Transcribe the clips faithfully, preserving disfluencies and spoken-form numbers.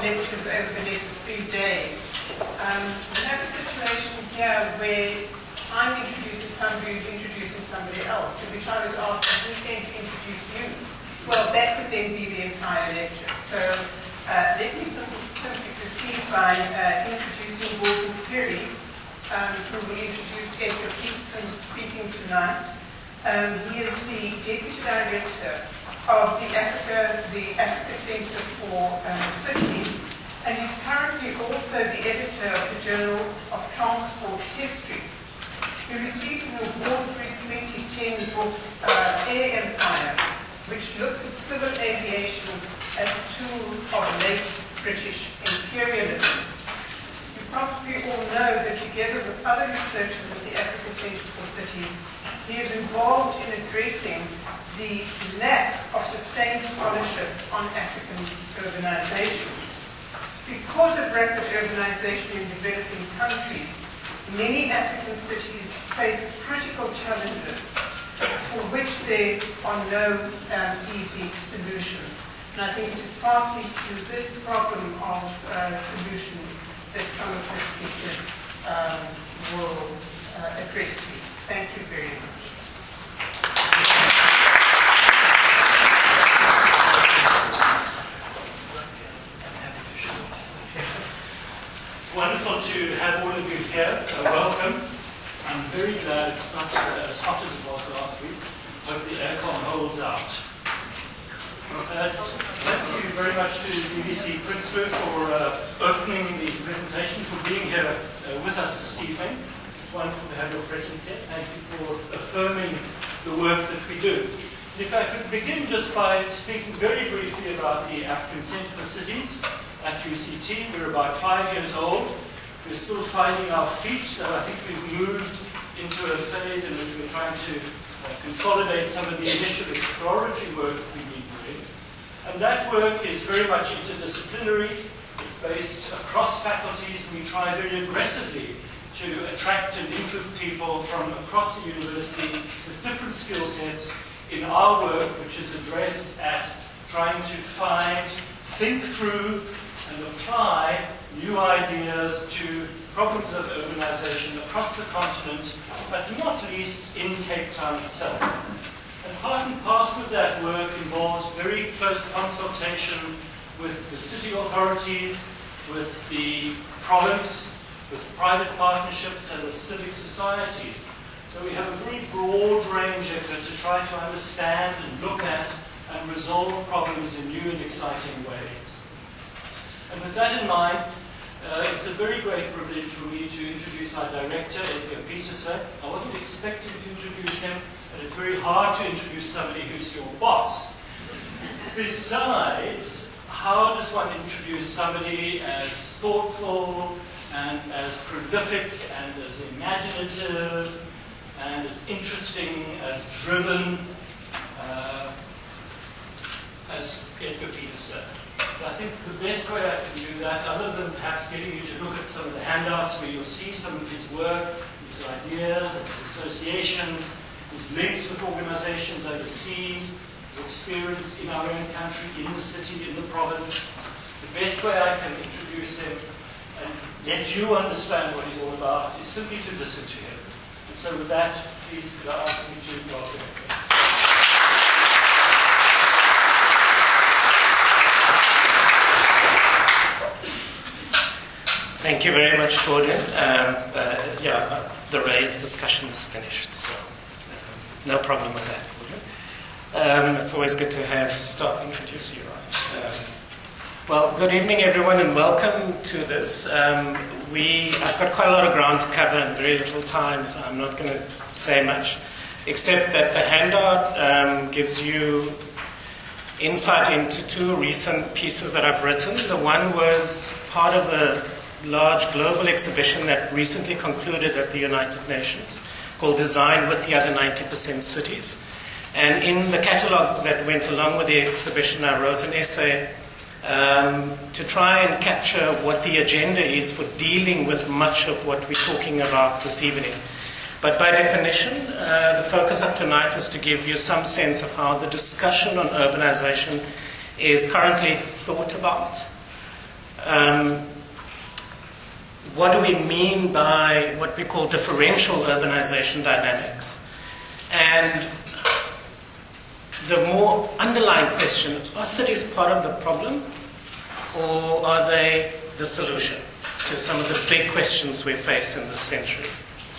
lectures over the next three days. Um, we have a situation here where I'm introducing somebody who's introducing somebody else, to which I was asked, who's going to introduce you? Well, that could then be the entire lecture. So uh, let me simply, simply proceed by uh, introducing Gordon Perry, um, who will introduce Edgar Peterson speaking tonight. Um, he is the Deputy Director of the Africa, the Africa Centre for um, Cities, and he's currently also the editor of the Journal of Transport History. He received an award for his twenty ten book, uh, Air Empire, which looks at civil aviation as a tool of late British imperialism. You probably all know that together with other researchers at the Africa Centre for Cities, he is involved in addressing the lack of sustained scholarship on African urbanization. Because of rapid urbanization in developing countries, many African cities face critical challenges for which there are no um, easy solutions. And I think it is partly to this problem of uh, solutions that some of the speakers um, will uh, address you. Thank you very much. Wonderful to have all of you here. Uh, welcome. I'm very glad it's not uh, as hot as it was last week. Hope the aircon holds out. Uh, thank you very much to B B C Prinsloo for uh, opening the presentation, for being here uh, with us this evening. It's wonderful to have your presence here. Thank you for affirming the work that we do. And if I could begin just by speaking very briefly about the African Centre for Cities at U C T. We're about five years old. We're still finding our feet, though I think we've moved into a phase in which we're trying to uh, consolidate some of the initial exploratory work that we've been doing. And that work is very much interdisciplinary. It's based across faculties. We try very aggressively to attract and interest people from across the university with different skill sets in our work, which is addressed at trying to find, think through, and apply new ideas to problems of urbanization across the continent, but not least in Cape Town itself. And part and parcel of that work involves very close consultation with the city authorities, with the province, with private partnerships, and with civic societies. So we have a very broad range effort to try to understand and look at and resolve problems in new and exciting ways. And with that in mind, uh, it's a very great privilege for me to introduce our director, Edgar Peterson. I wasn't expecting to introduce him, but it's very hard to introduce somebody who's your boss. Besides, how does one introduce somebody as thoughtful and as prolific and as imaginative and as interesting, as driven uh, as Edgar Peterson? I think the best way I can do that, other than perhaps getting you to look at some of the handouts where you'll see some of his work, his ideas, and his associations, his links with organizations overseas, his experience in our own country, in the city, in the province. The best way I can introduce him and let you understand what he's all about is simply to listen to him. And so with that, please could I ask you to welcome him. Thank you very much, Gordon. Um, uh, yeah, uh, the raised discussion is finished, so um, no problem with that, Gordon. Um, it's always good to have staff introduce you, right? Um, well, good evening, everyone, and welcome to this. Um, we, I've got quite a lot of ground to cover in very little time, so I'm not going to say much, except that the handout um, gives you insight into two recent pieces that I've written. The one was part of a large global exhibition that recently concluded at the United Nations called Design with the Other ninety percent Cities. And in the catalogue that went along with the exhibition, I wrote an essay um, to try and capture what the agenda is for dealing with much of what we're talking about this evening. But by definition, uh, the focus of tonight is to give you some sense of how the discussion on urbanization is currently thought about, um, what do we mean by what we call differential urbanization dynamics? And the more underlying question, are cities part of the problem, or are they the solution to some of the big questions we face in this century?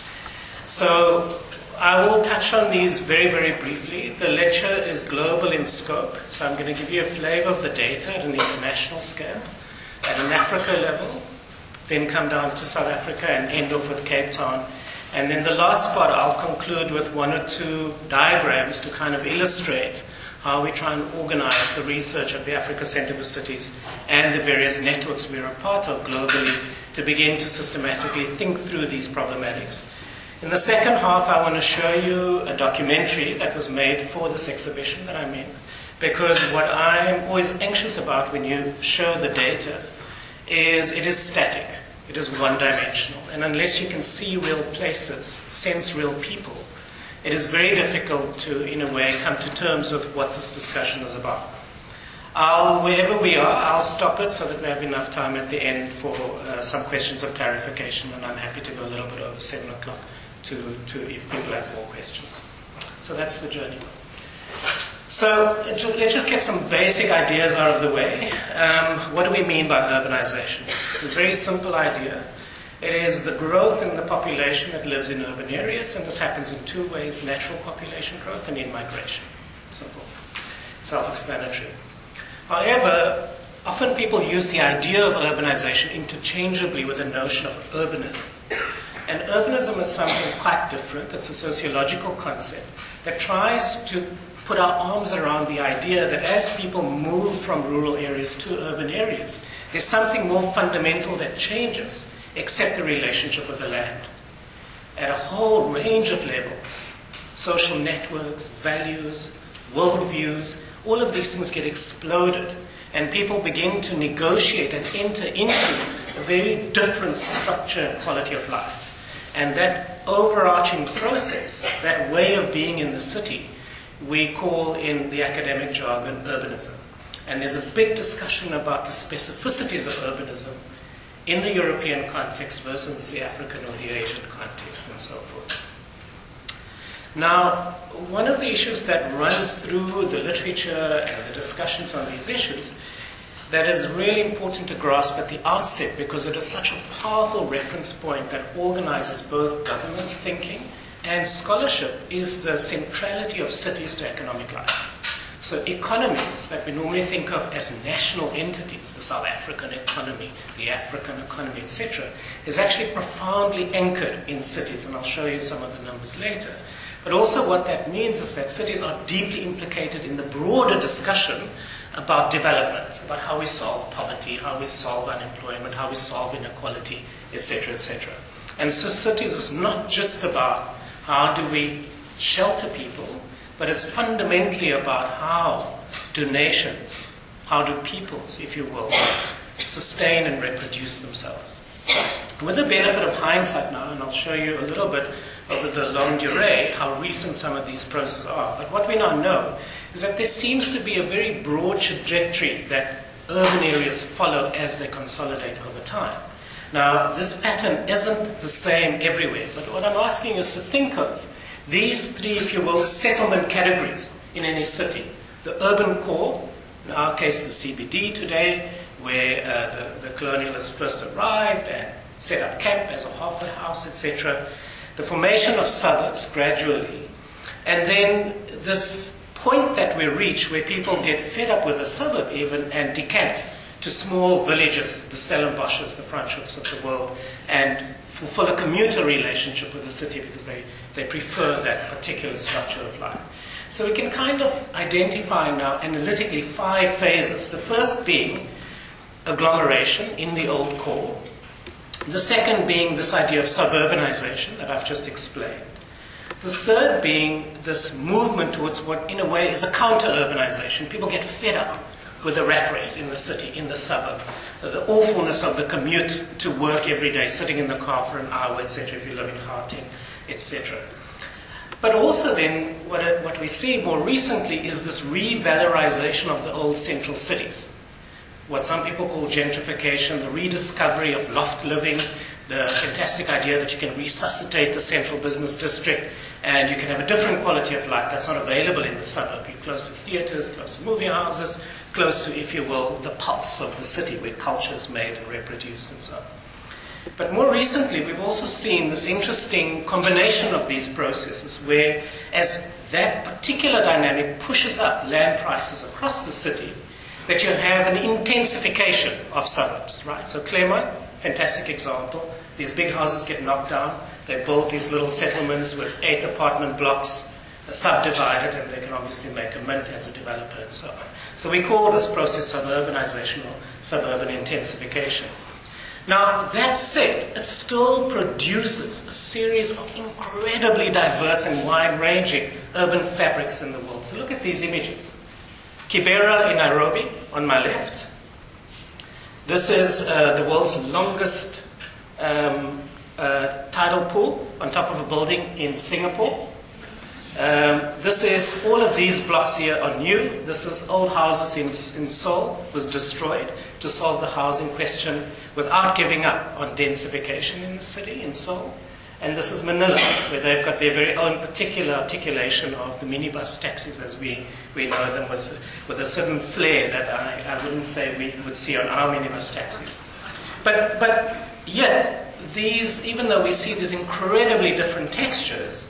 So I will touch on these very, very briefly. The lecture is global in scope, so I'm going to give you a flavor of the data at an international scale, at an Africa level, then come down to South Africa and end off with Cape Town. And then the last part, I'll conclude with one or two diagrams to kind of illustrate how we try and organize the research of the Africa Center for Cities and the various networks we're a part of globally to begin to systematically think through these problematics. In the second half, I want to show you a documentary that was made for this exhibition that I'm in, because what I'm always anxious about when you show the data is it is static. It is one-dimensional. And unless you can see real places, sense real people, it is very difficult to, in a way, come to terms with what this discussion is about. I'll, wherever we are, I'll stop it so that we have enough time at the end for uh, some questions of clarification, and I'm happy to go a little bit over seven o'clock to, to if people have more questions. So that's the journey. So let's just get some basic ideas out of the way. Um, what do we mean by urbanization? It's a very simple idea. It is the growth in the population that lives in urban areas, and this happens in two ways: natural population growth and in-migration. Simple. Self-explanatory. However, often people use the idea of urbanization interchangeably with the notion of urbanism. And urbanism is something quite different. It's a sociological concept that tries to put our arms around the idea that as people move from rural areas to urban areas, there's something more fundamental that changes except the relationship with the land. At a whole range of levels, social networks, values, worldviews, all of these things get exploded, and people begin to negotiate and enter into a very different structure and quality of life. And that overarching process, that way of being in the city, we call in the academic jargon urbanism. And there's a big discussion about the specificities of urbanism in the European context versus the African or the Asian context and so forth. Now, one of the issues that runs through the literature and the discussions on these issues that is really important to grasp at the outset, because it is such a powerful reference point that organizes both government's thinking and scholarship, is the centrality of cities to economic life. So economies that we normally think of as national entities, the South African economy, the African economy, et cetera, is actually profoundly anchored in cities, and I'll show you some of the numbers later. But also what that means is that cities are deeply implicated in the broader discussion about development, about how we solve poverty, how we solve unemployment, how we solve inequality, et cetera, et cetera. And so cities is not just about how do we shelter people, but it's fundamentally about how do nations, how do peoples, if you will, sustain and reproduce themselves. With the benefit of hindsight now, and I'll show you a little bit over the longue durée how recent some of these processes are, but what we now know is that there seems to be a very broad trajectory that urban areas follow as they consolidate over time. Now, this pattern isn't the same everywhere, but what I'm asking you is to think of these three, if you will, settlement categories in any city. The urban core, in our case the C B D today, where uh, the, the colonialists first arrived and set up camp as a halfway house, et cetera. The formation of suburbs gradually, and then this point that we reach where people get fed up with a suburb even and decant to small villages, the Stellenbosches, the Franschhofs of the world, and fulfill a commuter relationship with the city because they, they prefer that particular structure of life. So we can kind of identify now analytically five phases. The first being agglomeration in the old core. The second being this idea of suburbanization that I've just explained. The third being this movement towards what in a way is a counter-urbanization. People get fed up with the rat race in the city, in the suburb, the awfulness of the commute to work every day, sitting in the car for an hour, et cetera, if you live in Gauteng, et cetera. But also then, what, it, what we see more recently is this revalorization of the old central cities. what some people call gentrification, the rediscovery of loft living, the fantastic idea that you can resuscitate the central business district and you can have a different quality of life that's not available in the suburb. You're close to theatres, close to movie houses, close to, if you will, the pulse of the city where culture is made and reproduced and so on. But more recently, we've also seen this interesting combination of these processes where, as that particular dynamic pushes up land prices across the city, that you have an intensification of suburbs, right? So Claremont, fantastic example. These big houses get knocked down. They build these little settlements with eight apartment blocks, subdivided, and they can obviously make a mint as a developer and so on. So we call this process suburbanization or suburban intensification. Now, that said, it still produces a series of incredibly diverse and wide-ranging urban fabrics in the world. So look at these images. Kibera in Nairobi, on my left. This is uh, the world's longest um, uh, tidal pool on top of a building in Singapore. Um, this is, all of these blocks here are new. This is old houses in, in Seoul, was destroyed to solve the housing question without giving up on densification in the city, in Seoul. And this is Manila, where they've got their very own particular articulation of the minibus taxis as we, we know them, with, with a certain flair that I, I wouldn't say we would see on our minibus taxis. But, but yet, these, even though we see these incredibly different textures,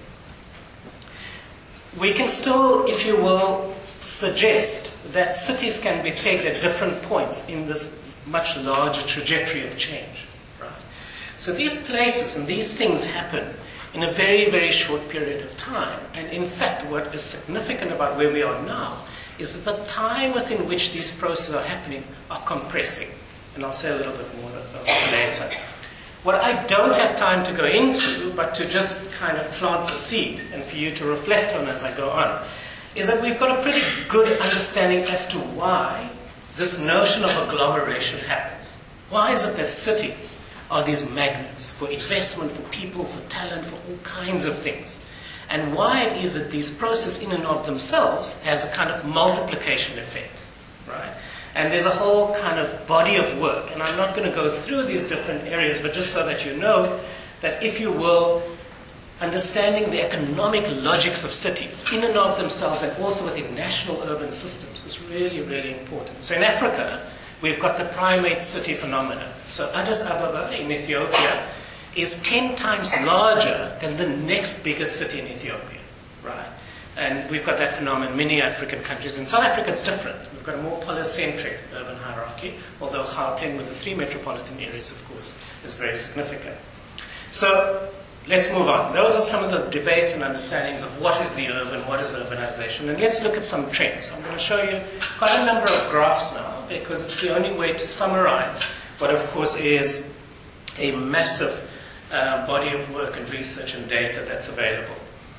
we can still, if you will, suggest that cities can be pegged at different points in this much larger trajectory of change. Right? So these places and these things happen in a very, very short period of time. And in fact, what is significant about where we are now is that the time within which these processes are happening are compressing. And I'll say a little bit more later. What I don't have time to go into, but to just kind of plant the seed and for you to reflect on as I go on, is that we've got a pretty good understanding as to why this notion of agglomeration happens. Why is it that cities are these magnets for investment, for people, for talent, for all kinds of things? And why it is that these processes in and of themselves has a kind of multiplication effect, right? And there's a whole kind of body of work, and I'm not going to go through these different areas, but just so that you know that, if you will, understanding the economic logics of cities in and of themselves and also within national urban systems is really, really important. So in Africa, we've got the primate city phenomenon. So Addis Ababa in Ethiopia is ten times larger than the next biggest city in Ethiopia, right? And we've got that phenomenon in many African countries. In South Africa, it's different. We've got a more polycentric urban hierarchy, although Gauteng with the three metropolitan areas, of course, is very significant. So let's move on. Those are some of the debates and understandings of what is the urban, what is urbanization, and let's look at some trends. I'm going to show you quite a number of graphs now, because it's the only way to summarize what, of course, is a massive uh, body of work and research and data that's available.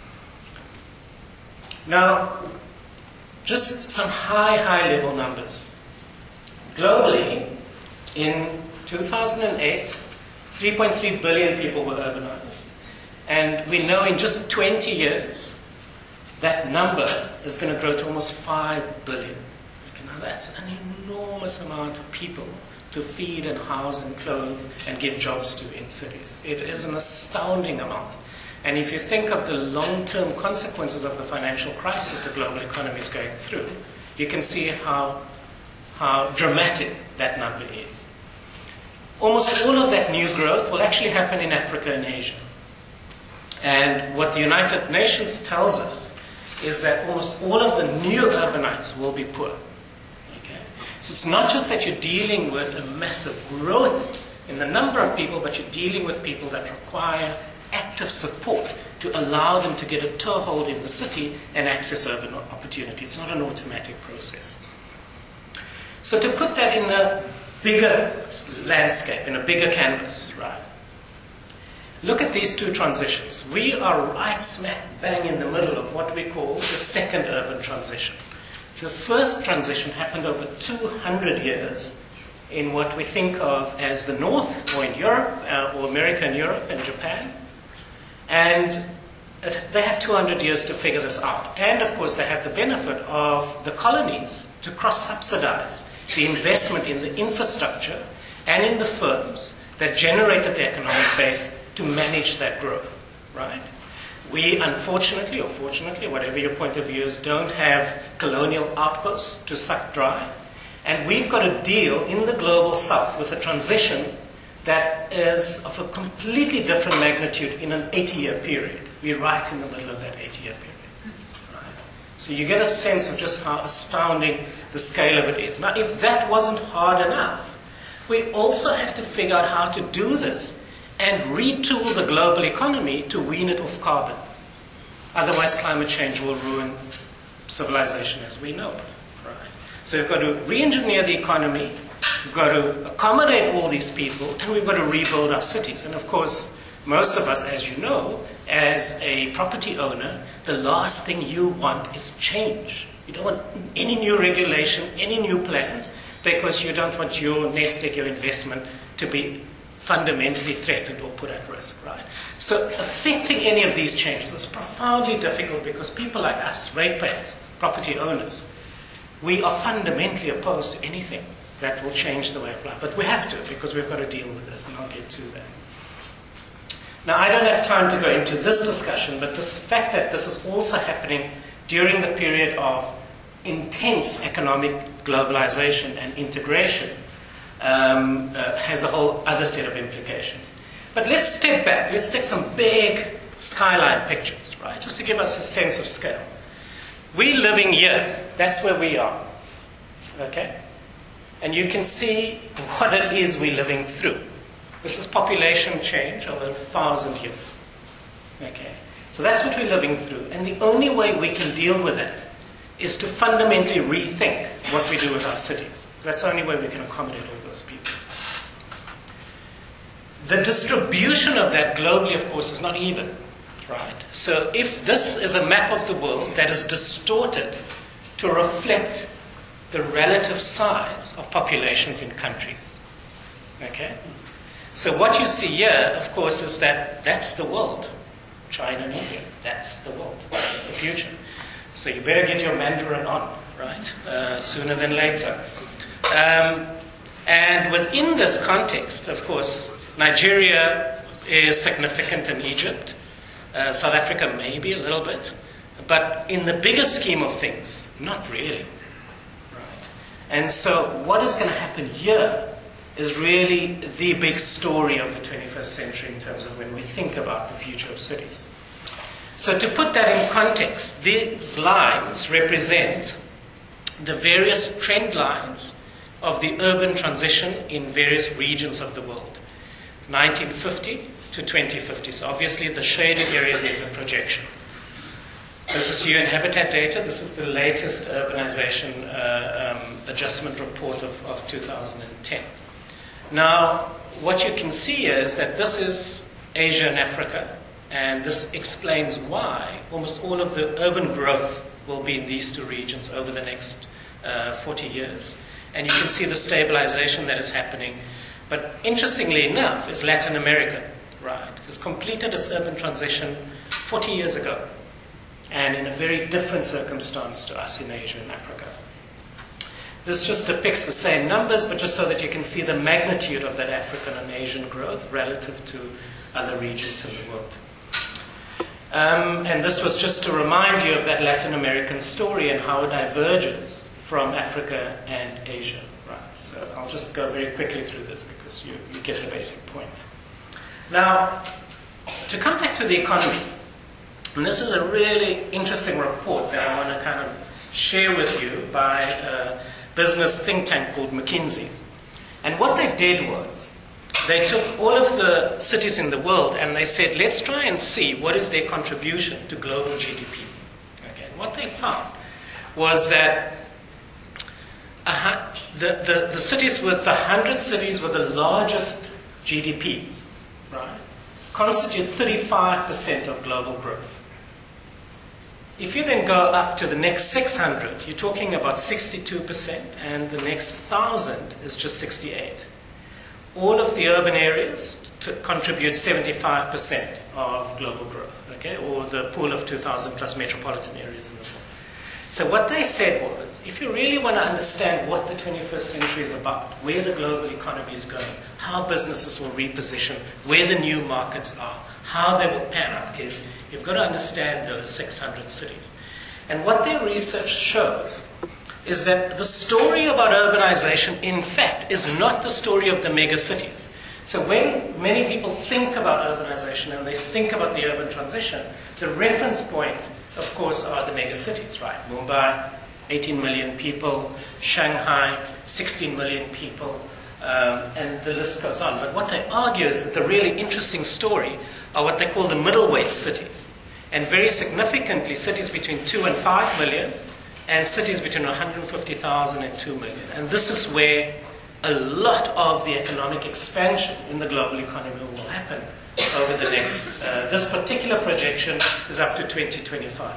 Now, just some high, high level numbers. Globally, in two thousand eight, three point three billion people were urbanized. And we know in just twenty years, that number is going to grow to almost five billion. Okay, now that's an enormous amount of people to feed and house and clothe and give jobs to in cities. It is an astounding amount. And if you think of the long-term consequences of the financial crisis the global economy is going through, you can see how, how dramatic that number is. Almost all of that new growth will actually happen in Africa and Asia. And what the United Nations tells us is that almost all of the new urbanites will be poor. Okay? So it's not just that you're dealing with a massive growth in the number of people, but you're dealing with people that require active support to allow them to get a toehold in the city and access urban opportunity. It's not an automatic process. So to put that in a bigger landscape, in a bigger canvas, right? Look at these two transitions. We are right smack bang in the middle of what we call the second urban transition. So the first transition happened over two hundred years in what we think of as the North, or in Europe, uh, or America and Europe and Japan. And it, they had two hundred years to figure this out. And of course, they had the benefit of the colonies to cross-subsidize the investment in the infrastructure and in the firms that generated the economic base to manage that growth, right? We, unfortunately, or fortunately, whatever your point of view is, don't have colonial outposts to suck dry. And we've got to deal in the global south with a transition that is of a completely different magnitude in an eighty-year period. We're right in the middle of that eighty-year period. Right? So you get a sense of just how astounding the scale of it is. Now, if that wasn't hard enough, we also have to figure out how to do this and retool the global economy to wean it off carbon. Otherwise, climate change will ruin civilization as we know it. Right? So we've got to re-engineer the economy, we've got to accommodate all these people, and we've got to rebuild our cities. And of course, most of us, as you know, as a property owner, the last thing you want is change. You don't want any new regulation, any new plans, because you don't want your nest egg, your investment, to be fundamentally threatened or put at risk, right? So affecting any of these changes is profoundly difficult because people like us, ratepayers, property owners, we are fundamentally opposed to anything that will change the way of life. But we have to, because we've got to deal with this, and I'll get to that. Now, I don't have time to go into this discussion, but the fact that this is also happening during the period of intense economic globalization and integration um, uh, has a whole other set of implications. But let's step back. Let's take some big skyline pictures, right, just to give us a sense of scale. We're living here. That's where we are, okay? And you can see what it is we're living through. This is population change over a thousand years, okay? So that's what we're living through. And the only way we can deal with it is to fundamentally rethink what we do with our cities. That's the only way we can accommodate all those people. The distribution of that globally, of course, is not even, right? So if this is a map of the world that is distorted to reflect the relative size of populations in countries, okay? So what you see here, of course, is that that's the world. China and India, that's the world. That's the future. So you better get your Mandarin on, right? Uh, sooner than later. Um, and within this context, of course, Nigeria is significant in Egypt. Uh, South Africa maybe a little bit. But in the bigger scheme of things, not really. Right? And so what is going to happen here is really the big story of the twenty-first century in terms of when we think about the future of cities. So to put that in context, these lines represent the various trend lines of the urban transition in various regions of the world. nineteen fifty to twenty fifty. So obviously the shaded area, there's a projection. This is U N Habitat data. This is the latest urbanization uh, um, adjustment report of, of two thousand ten. Now, what you can see is that this is Asia and Africa. And this explains why almost all of the urban growth will be in these two regions over the next uh, forty years. And you can see the stabilization that is happening. But interestingly enough, is Latin America, right? Has completed its urban transition forty years ago. And in a very different circumstance to us in Asia and Africa. This just depicts the same numbers, but just so that you can see the magnitude of that African and Asian growth relative to other regions in the world. Um, and this was just to remind you of that Latin American story and how it diverges from Africa and Asia. Right. So I'll just go very quickly through this because you, you get the basic point. Now, to come back to the economy, and this is a really interesting report that I want to kind of share with you by a business think tank called McKinsey. And what they did was, they took all of the cities in the world and they said, let's try and see what is their contribution to global G D P. Okay. And what they found was that uh, the, the, the cities with the one hundred cities with the largest G D Ps, right, constitute thirty-five percent of global growth. If you then go up to the next six hundred, you're talking about sixty-two percent, and the next one thousand is just sixty-eight. All of the urban areas to contribute seventy-five percent of global growth, okay, or the pool of two thousand plus metropolitan areas in the world. So what they said was, if you really want to understand what the twenty-first century is about, where the global economy is going, how businesses will reposition, where the new markets are, how they will pan out, is you've got to understand those six hundred cities. And what their research shows is that the story about urbanization, in fact, is not the story of the mega cities. So when many people think about urbanization and they think about the urban transition, the reference point, of course, are the mega cities, right? Mumbai, eighteen million people, Shanghai, sixteen million people, um, and the list goes on. But what they argue is that the really interesting story are what they call the middleweight cities. And very significantly, cities between two and five million, and cities between one hundred fifty thousand and two million. And this is where a lot of the economic expansion in the global economy will happen over the next, uh, this particular projection is up to twenty twenty-five.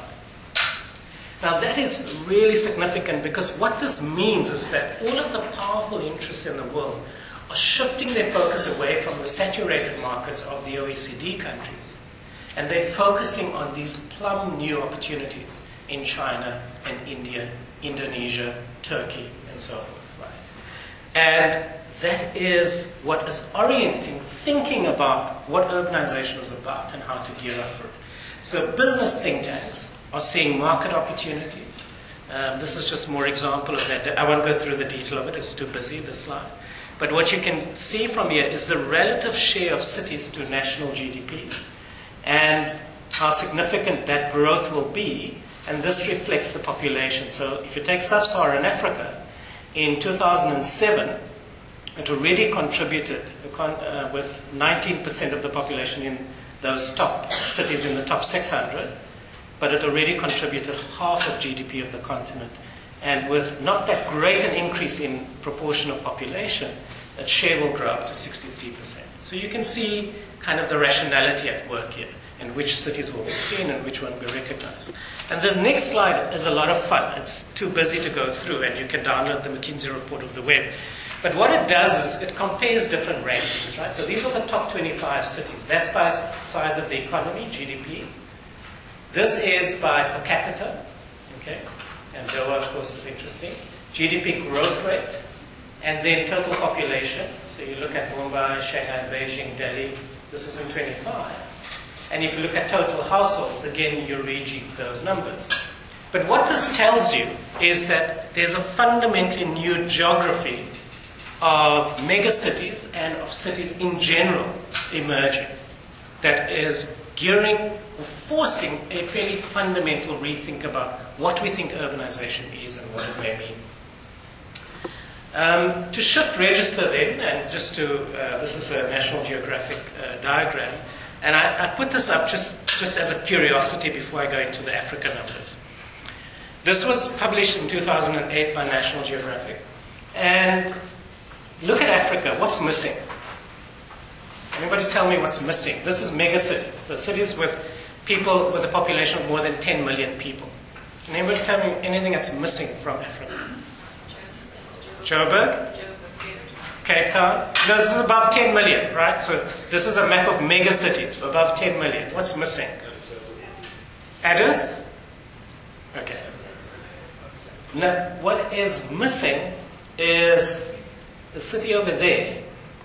Now that is really significant because what this means is that all of the powerful interests in the world are shifting their focus away from the saturated markets of the O E C D countries, and they're focusing on these plum new opportunities in China and India, Indonesia, Turkey, and so forth, right? And that is what is orienting thinking about what urbanization is about and how to gear up for it. So business think tanks are seeing market opportunities. Um, this is just more example of that. I won't go through the detail of it, it's too busy, this slide. But what you can see from here is the relative share of cities to national G D Ps and how significant that growth will be, and this reflects the population. So if you take sub-Saharan Africa, in two thousand seven, it already contributed uh, with nineteen percent of the population in those top cities in the top six hundred, but it already contributed half of G D P of the continent. And with not that great an increase in proportion of population, its share will grow up to sixty-three percent. So you can see kind of the rationality at work here, and which cities will be seen and which one will be recognized. And the next slide is a lot of fun. It's too busy to go through, and you can download the McKinsey report of the web. But what it does is it compares different rankings, right? So these are the top twenty-five cities. That's by size of the economy, G D P. This is by per capita, okay? And Doha, of course, is interesting. G D P growth rate, and then total population. So you look at Mumbai, Shanghai, Beijing, Delhi. This is in twenty-five. And if you look at total households, again, you're reaching those numbers. But what this tells you is that there's a fundamentally new geography of megacities and of cities in general emerging that is gearing or forcing a fairly fundamental rethink about what we think urbanization is and what it may mean. Um, to shift register then, and just to, uh, this is a National Geographic uh, diagram, and I, I put this up just, just as a curiosity before I go into the Africa numbers. This was published in two thousand eight by National Geographic. And look at Africa, what's missing? Anybody tell me what's missing? This is megacities, so cities with people with a population of more than ten million people. Can anybody tell me anything that's missing from Africa? Joburg? Cape Town? No, this is above ten million, right? So this is a map of megacities, above ten million. What's missing? Addis? Okay. Now, what is missing is the city over there.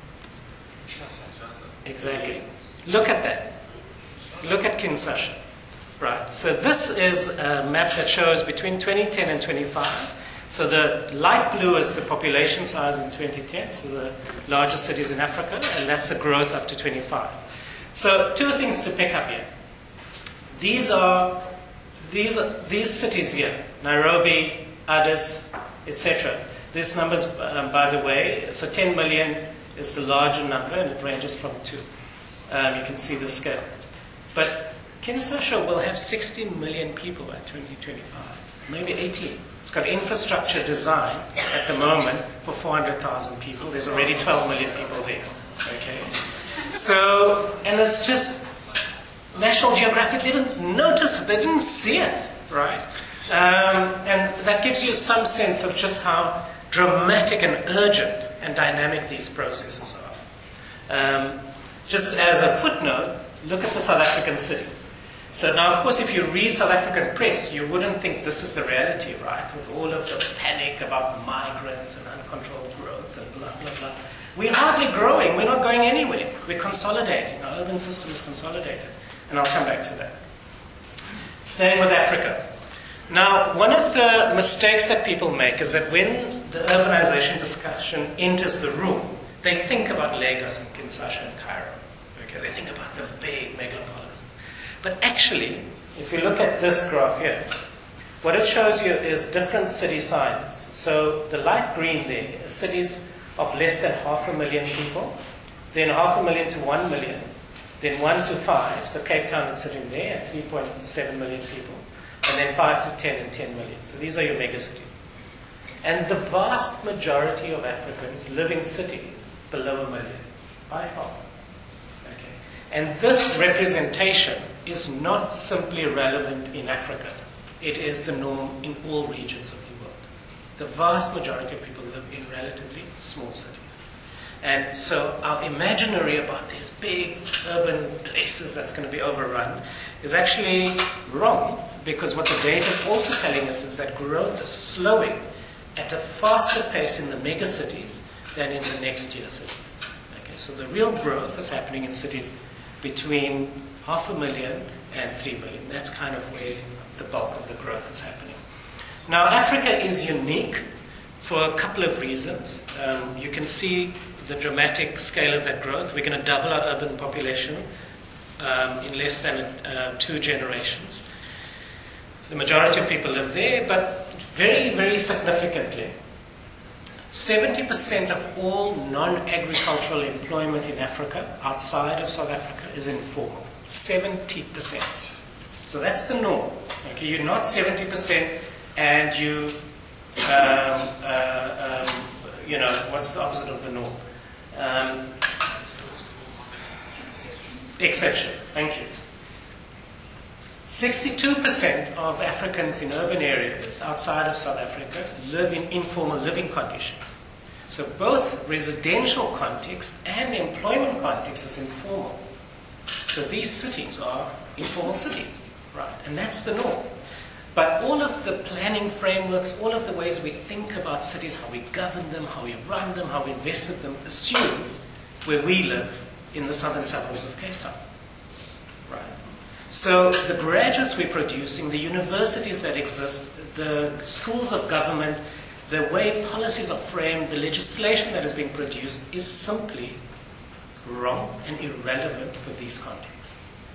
Exactly. Look at that. Look at Kinshasa. Right. So this is a map that shows between twenty ten and twenty-five. So the light blue is the population size in twenty ten, so the largest cities in Africa, and that's the growth up to twenty-five. So two things to pick up here. These are these are, these cities here, Nairobi, Addis, et cetera. These numbers, um, by the way, so ten million is the larger number, and it ranges from two. Um, you can see the scale. But Kinshasa will have sixteen million people by twenty twenty-five, maybe eighteen. It's got infrastructure design at the moment for four hundred thousand people. There's already twelve million people there. Okay, so and it's just National Geographic didn't notice it. They didn't see it, right? Um, and that gives you some sense of just how dramatic and urgent and dynamic these processes are. Um, just as a footnote, look at the South African cities. So now, of course, if you read South African press, you wouldn't think this is the reality, right? With all of the panic about migrants and uncontrolled growth and blah, blah, blah. We're hardly growing. We're not going anywhere. We're consolidating. Our urban system is consolidated. And I'll come back to that. Staying with Africa. Now, one of the mistakes that people make is that when the urbanization discussion enters the room, they think about Lagos and Kinshasa and Cairo. Okay, they think about the big megalopolis. But actually, if you look at this graph here, what it shows you is different city sizes. So the light green there is cities of less than half a million people, then half a million to one million, then one to five. So Cape Town is sitting there at three point seven million people, and then five to ten and ten million. So these are your megacities. And the vast majority of Africans live in cities below a million, by far. Okay. And this representation is not simply relevant in Africa. It is the norm in all regions of the world. The vast majority of people live in relatively small cities. And so our imaginary about these big urban places that's going to be overrun is actually wrong, because what the data is also telling us is that growth is slowing at a faster pace in the megacities than in the next tier cities. Okay, so the real growth is happening in cities between half a million and three million. That's kind of where the bulk of the growth is happening. Now, Africa is unique for a couple of reasons. Um, you can see the dramatic scale of that growth. We're going to double our urban population um, in less than uh, two generations. The majority of people live there, but very, very significantly, seventy percent of all non-agricultural employment in Africa, outside of South Africa, is informal. seventy percent. So that's the norm. Okay, you're not seventy percent and you, um, uh, um, you know, what's the opposite of the norm? Um, exception. Thank you. sixty-two percent of Africans in urban areas outside of South Africa live in informal living conditions. So both residential context and employment context is informal. So these cities are informal cities, right? And that's the norm. But all of the planning frameworks, all of the ways we think about cities, how we govern them, how we run them, how we invest in them, assume where we live in the southern suburbs of Cape Town. Right? So the graduates we're producing, the universities that exist, the schools of government, the way policies are framed, the legislation that is being produced is simply wrong and irrelevant for these contexts.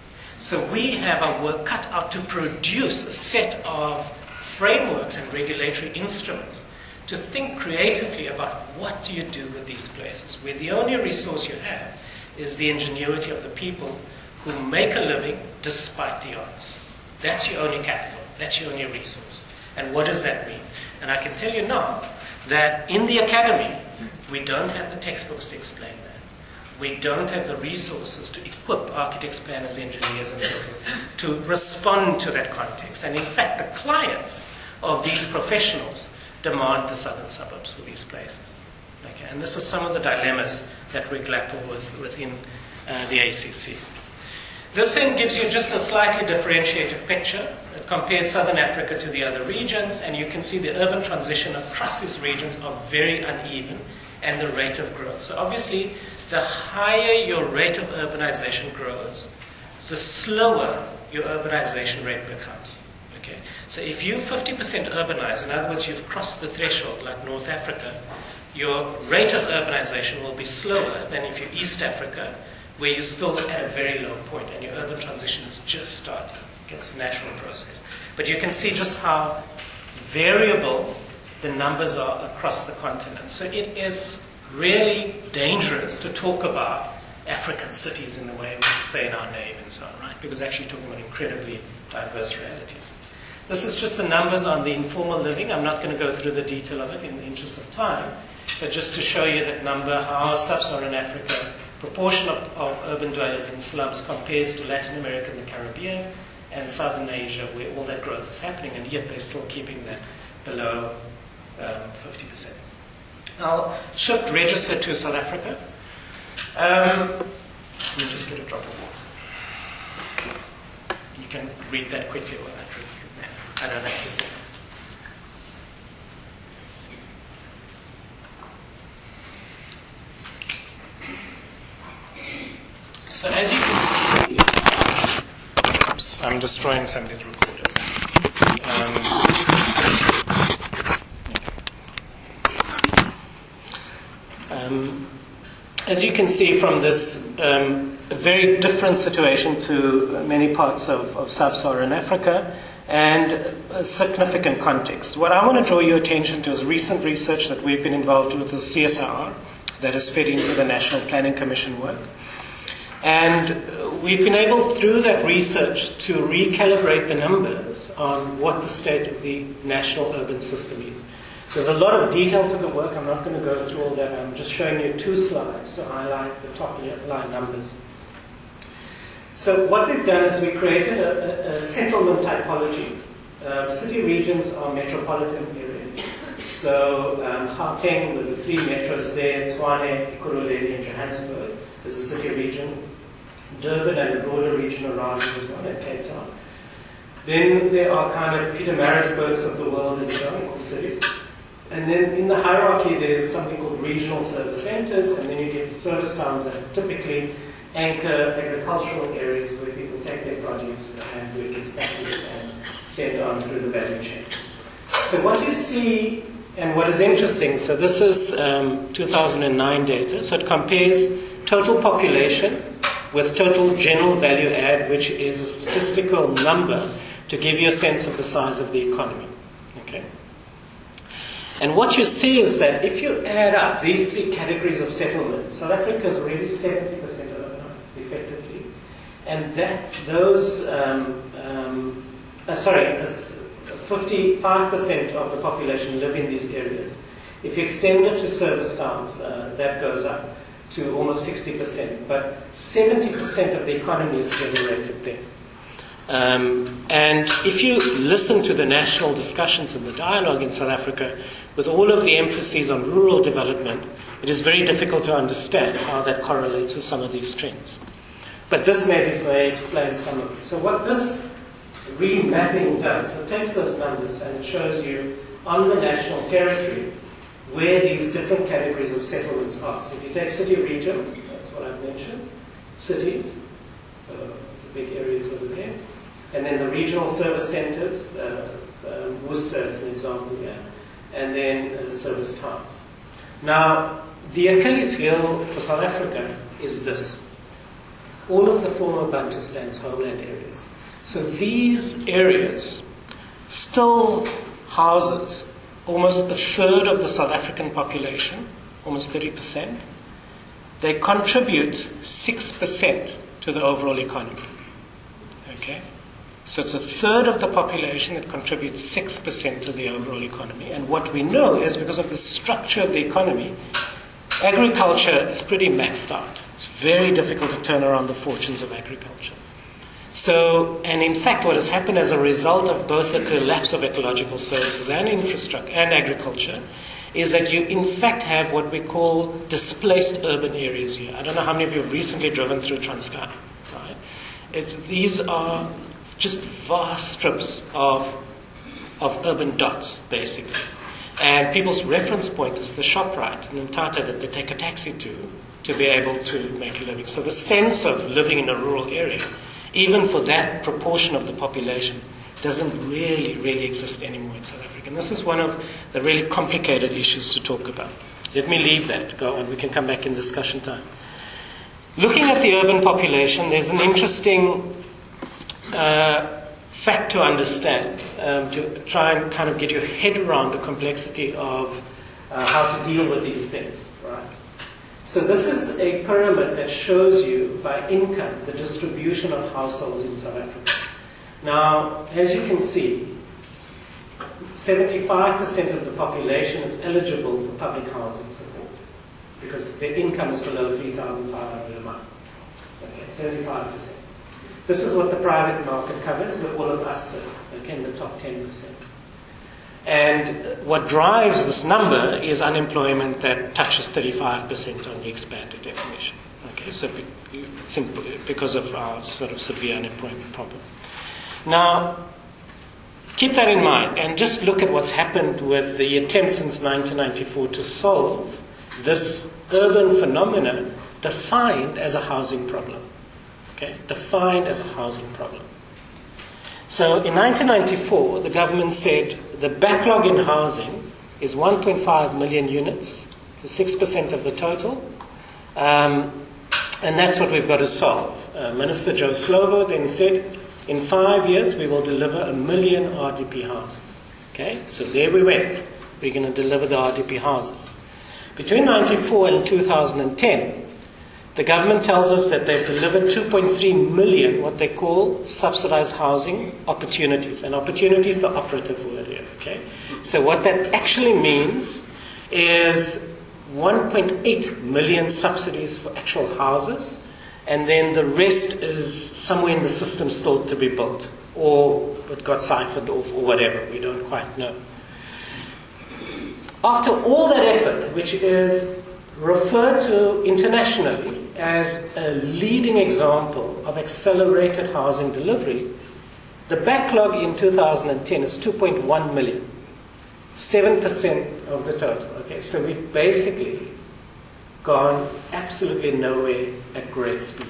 So we have our work cut out to produce a set of frameworks and regulatory instruments to think creatively about what do you do with these places, where the only resource you have is the ingenuity of the people who make a living despite the odds. That's your only capital. That's your only resource. And what does that mean? And I can tell you now that in the academy, we don't have the textbooks to explain that. We don't have the resources to equip architects, planners, engineers, and so forth to respond to that context. And in fact, the clients of these professionals demand the southern suburbs for these places. Okay? And this is some of the dilemmas that we grapple with within uh, the A C C. This then gives you just a slightly differentiated picture. It compares southern Africa to the other regions, and you can see the urban transition across these regions are very uneven, and the rate of growth. So obviously, the higher your rate of urbanization grows, the slower your urbanization rate becomes. Okay? So if you're fifty percent urbanized, in other words, you've crossed the threshold, like North Africa, your rate of urbanization will be slower than if you're East Africa, where you're still at a very low point and your urban transition is just starting. Okay? It's a natural process. But you can see just how variable the numbers are across the continent. So it is really dangerous to talk about African cities in the way we say in our name and so on, right? Because actually talking about incredibly diverse realities. This is just the numbers on the informal living. I'm not going to go through the detail of it in the interest of time, but just to show you that number, how sub-Saharan Africa, proportion of, of urban dwellers in slums compares to Latin America and the Caribbean and Southern Asia, where all that growth is happening, and yet they're still keeping that below um, fifty percent. I'll shift register to South Africa. Um, let me just get a drop of water. You can read that quickly while I read. I don't have to say. So as you can see, oops, I'm destroying somebody's recorder. Um, um, as you can see from this, um, a very different situation to many parts of, of sub-Saharan Africa, and a significant context. What I want to draw your attention to is recent research that we've been involved with the C S I R that has fed into the National Planning Commission work. And we've been able, through that research, to recalibrate the numbers on what the state of the national urban system is. There's a lot of detail to the work. I'm not going to go through all that. I'm just showing you two slides to highlight the top line numbers. So what we've done is we created a, a, a settlement typology. Uh, city regions are metropolitan areas. So um, Gauteng, with the three metros there, Tshwane, Ekurhuleni, and Johannesburg, is a city region. Durban and the broader region around it as well, and Cape Town. Then there are kind of Pietermaritzburgs of the world and so on, called cities. And then in the hierarchy, there's something called regional service centers, and then you get service towns that typically anchor agricultural areas where people take their produce and where it gets packaged and sent on through the value chain. So what you see, and what is interesting, so this is um, two thousand nine data, so it compares total population with total general value add, which is a statistical number to give you a sense of the size of the economy. Okay? And what you see is that if you add up these three categories of settlement, South Africa is already seventy percent urbanized, effectively. And that those, um, um, uh, sorry, fifty-five percent of the population live in these areas. If you extend it to service towns, uh, that goes up to almost sixty percent, but seventy percent of the economy is generated there. Um, and if you listen to the national discussions and the dialogue in South Africa, with all of the emphasis on rural development, it is very difficult to understand how that correlates with some of these trends. But this maybe may explain some of it. So what this remapping does, it takes those numbers and it shows you on the national territory where these different categories of settlements are. So if you take city regions, that's what I've mentioned, cities, so the big areas over there, and then the regional service centers, uh, um, Worcester as an example here, and then uh, the service towns. Now, the Achilles heel for South Africa is this. All of the former Bantustan's homeland areas. So these areas still houses almost a third of the South African population, almost thirty percent. They contribute six percent to the overall economy. Okay? So it's a third of the population that contributes six percent to the overall economy. And what we know is, because of the structure of the economy, agriculture is pretty maxed out. It's very difficult to turn around the fortunes of agriculture. So, and in fact, what has happened as a result of both the collapse of ecological services and infrastructure and agriculture is that you in fact have what we call displaced urban areas here. I don't know how many of you have recently driven through Transkei, right? It's, these are just vast strips of, of urban dots, basically. And people's reference point is the ShopRite in Mthatha that they take a taxi to to be able to make a living. So the sense of living in a rural area, even for that proportion of the population, doesn't really, really exist anymore in South Africa. And this is one of the really complicated issues to talk about. Let me leave that to go on. We can come back in discussion time. Looking at the urban population, there's an interesting uh, fact to understand, um, to try and kind of get your head around the complexity of uh, how to deal with these things. Right? So this is a pyramid that shows you by income the distribution of households in South Africa. Now, as you can see, seventy-five percent of the population is eligible for public housing support because their income is below three thousand five hundred dollars a month. Okay, seventy-five percent. This is what the private market covers, where all of us sit, okay, in the top ten percent. And what drives this number is unemployment that touches thirty-five percent on the expanded definition. Okay, so it's because of our sort of severe unemployment problem. Now, keep that in mind and just look at what's happened with the attempt since nineteen ninety-four to solve this urban phenomenon defined as a housing problem. Okay? Defined as a housing problem. So in nineteen ninety-four, the government said the backlog in housing is one point five million units, six percent of the total, um, and that's what we've got to solve. Uh, Minister Joe Slovo then said, in five years we will deliver a million R D P houses. Okay, so there we went. We're going to deliver the R D P houses. Between ninety-four and two thousand ten, the government tells us that they've delivered two point three million, what they call subsidized housing opportunities. And opportunity is the operative word here, okay? So what that actually means is one point eight million subsidies for actual houses, and then the rest is somewhere in the system still to be built, or it got siphoned off, or whatever, we don't quite know. After all that effort, which is referred to internationally as a leading example of accelerated housing delivery, the backlog in two thousand ten is two point one million, seven percent of the total. Okay, so we've basically gone absolutely nowhere at great speed.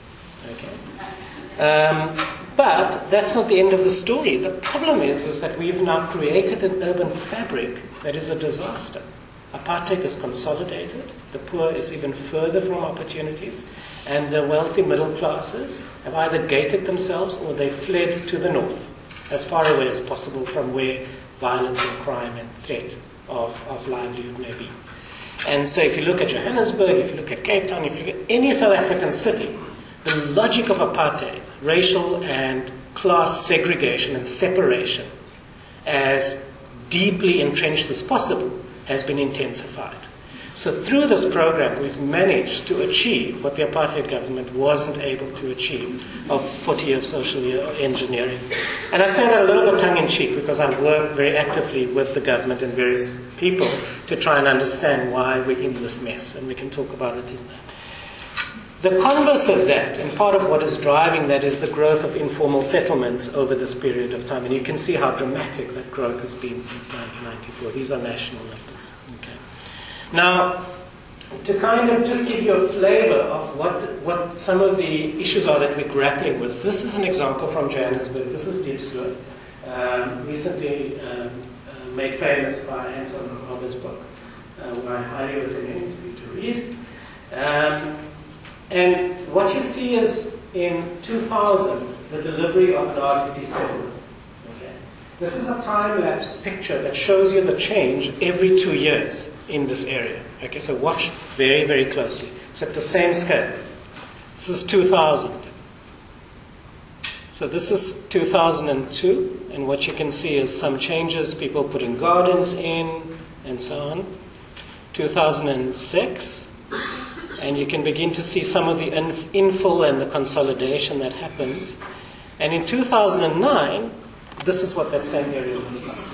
Okay, um, but that's not the end of the story. The problem is, is that we've now created an urban fabric that is a disaster. Apartheid is consolidated, the poor is even further from opportunities, and the wealthy middle classes have either gated themselves or they fled to the north, as far away as possible from where violence and crime and threat of, of livelihood may be. And so if you look at Johannesburg, if you look at Cape Town, if you look at any South African city, the logic of apartheid, racial and class segregation and separation, as deeply entrenched as possible, has been intensified. So through this program, we've managed to achieve what the apartheid government wasn't able to achieve of forty years of social engineering. And I say that a little bit tongue-in-cheek because I work very actively with the government and various people to try and understand why we're in this mess, and we can talk about it in that. The converse of that, and part of what is driving that, is the growth of informal settlements over this period of time. And you can see how dramatic that growth has been since nineteen ninety-four. These are national numbers. Okay. Now, to kind of just give you a flavor of what, what some of the issues are that we're grappling with, this is an example from Johannesburg. This is Diepsloot, um, recently um, uh, made famous by Anton Roberts' book, uh, where I highly recommend for you to read. Um, And what you see is in two thousand, the delivery of an R D P settlement. Okay. This is a time-lapse picture that shows you the change every two years in this area. Okay, so watch very, very closely. It's at the same scale. This is two thousand. So this is two thousand two, and what you can see is some changes, people putting gardens in, and so on. two thousand six. And you can begin to see some of the infill and the consolidation that happens. And in two thousand nine, this is what that same area looks like.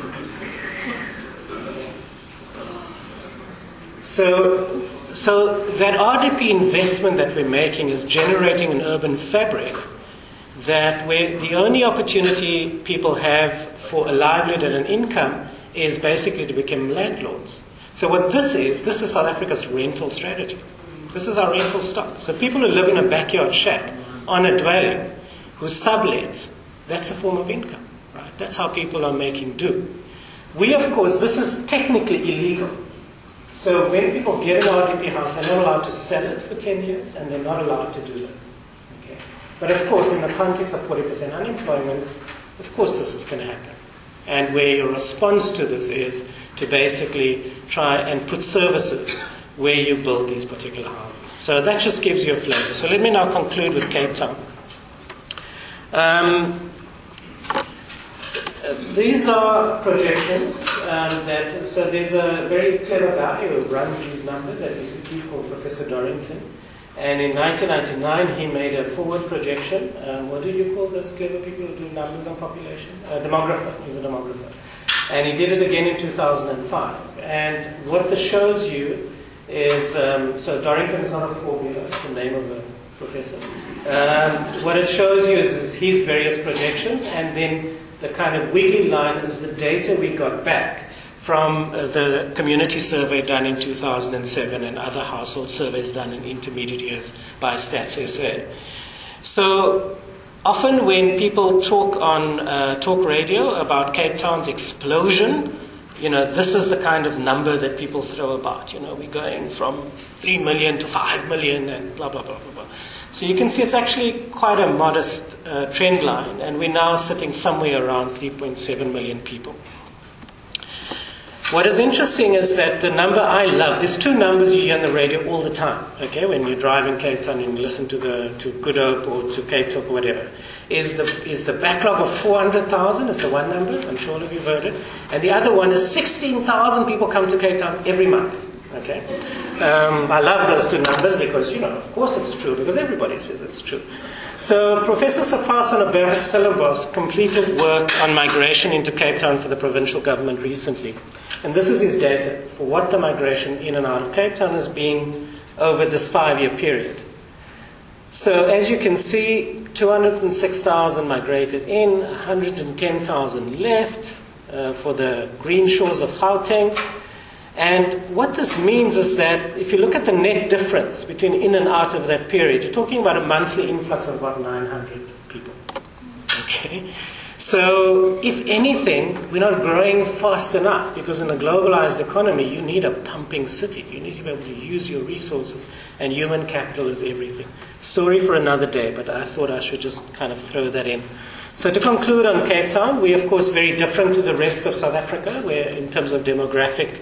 So, so that R D P investment that we're making is generating an urban fabric that where the only opportunity people have for a livelihood and an income is basically to become landlords. So what this is, this is South Africa's rental strategy. This is our rental stock. So people who live in a backyard shack on a dwelling, who sublet, that's a form of income, right? That's how people are making do. We, of course, this is technically illegal. So when people get an R D P house, they're not allowed to sell it for ten years, and they're not allowed to do this. Okay? But of course, in the context of forty percent unemployment, of course this is going to happen. And where your response to this is to basically try and put services where you build these particular houses. So that just gives you a flavor. So let me now conclude with Cape Town. Um, these are projections um, that, so there's a very clever guy who runs these numbers at U C T called Professor Dorrington. And in nineteen ninety-nine, he made a forward projection. Um, what do you call those clever people who do numbers on population? A demographer. He's a demographer. And he did it again in two thousand five. And what this shows you is, um, so Dorrington is not a formula, it's the name of a Professor. Um, what it shows you is, is his various projections, and then the kind of wiggly line is the data we got back from uh, the community survey done in two thousand seven and other household surveys done in intermediate years by Stats S A. So often when people talk on uh, talk radio about Cape Town's explosion, you know, this is the kind of number that people throw about. You know, we're going from three million to five million and blah, blah, blah, blah, blah. So you can see it's actually quite a modest uh, trend line, and we're now sitting somewhere around three point seven million people. What is interesting is that the number I love, there's two numbers you hear on the radio all the time, okay, when you drive in Cape Town and you listen to the to Good Hope or to Cape Talk or whatever, is the is the backlog of four hundred thousand is the one number, I'm sure all of you have heard it, and the other one is sixteen thousand people come to Cape Town every month, okay. Um, I love those two numbers because, you know, of course it's true, because everybody says it's true. So Professor Safaso Bert Stellenbosch completed work on migration into Cape Town for the provincial government recently. And this is his data for what the migration in and out of Cape Town has been over this five-year period. So as you can see, two hundred six thousand migrated in, one hundred ten thousand left uh, for the green shores of Gauteng. And what this means is that if you look at the net difference between in and out of that period, you're talking about a monthly influx of about nine hundred people. Okay? So, if anything, we're not growing fast enough, because in a globalized economy, you need a pumping city. You need to be able to use your resources, and human capital is everything. Story for another day, but I thought I should just kind of throw that in. So to conclude on Cape Town, we're of course very different to the rest of South Africa, where in terms of demographic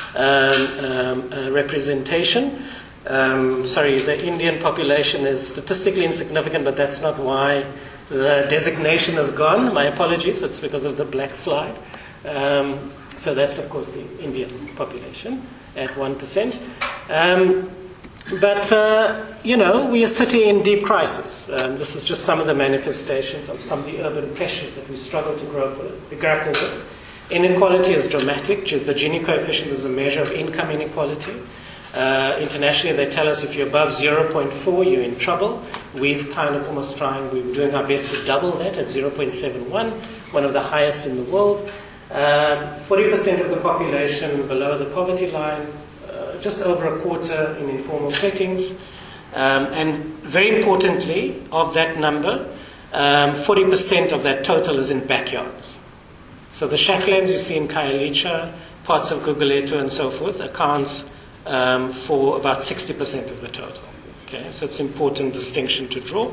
um, um, uh, representation, um, sorry, the Indian population is statistically insignificant, but that's not why the designation is gone. My apologies, it's because of the black slide. Um, so that's, of course, the Indian population at one percent. Um, but, uh, you know, we are sitting in deep crisis. Um, this is just some of the manifestations of some of the urban pressures that we struggle to grapple with. grapple with. Inequality is dramatic. The Gini coefficient is a measure of income inequality. Uh, internationally, they tell us if you're above zero point four, you're in trouble. We've kind of almost trying, we're doing our best to double that at zero point seven one, one of the highest in the world. Um, forty percent of the population below the poverty line, uh, just over a quarter in informal settings. Um, and very importantly, of that number, um, forty percent of that total is in backyards. So the shacklands you see in Khayelitsha, parts of Gugulethu and so forth, accounts Um, for about sixty percent of the total. Okay, so it's an important distinction to draw.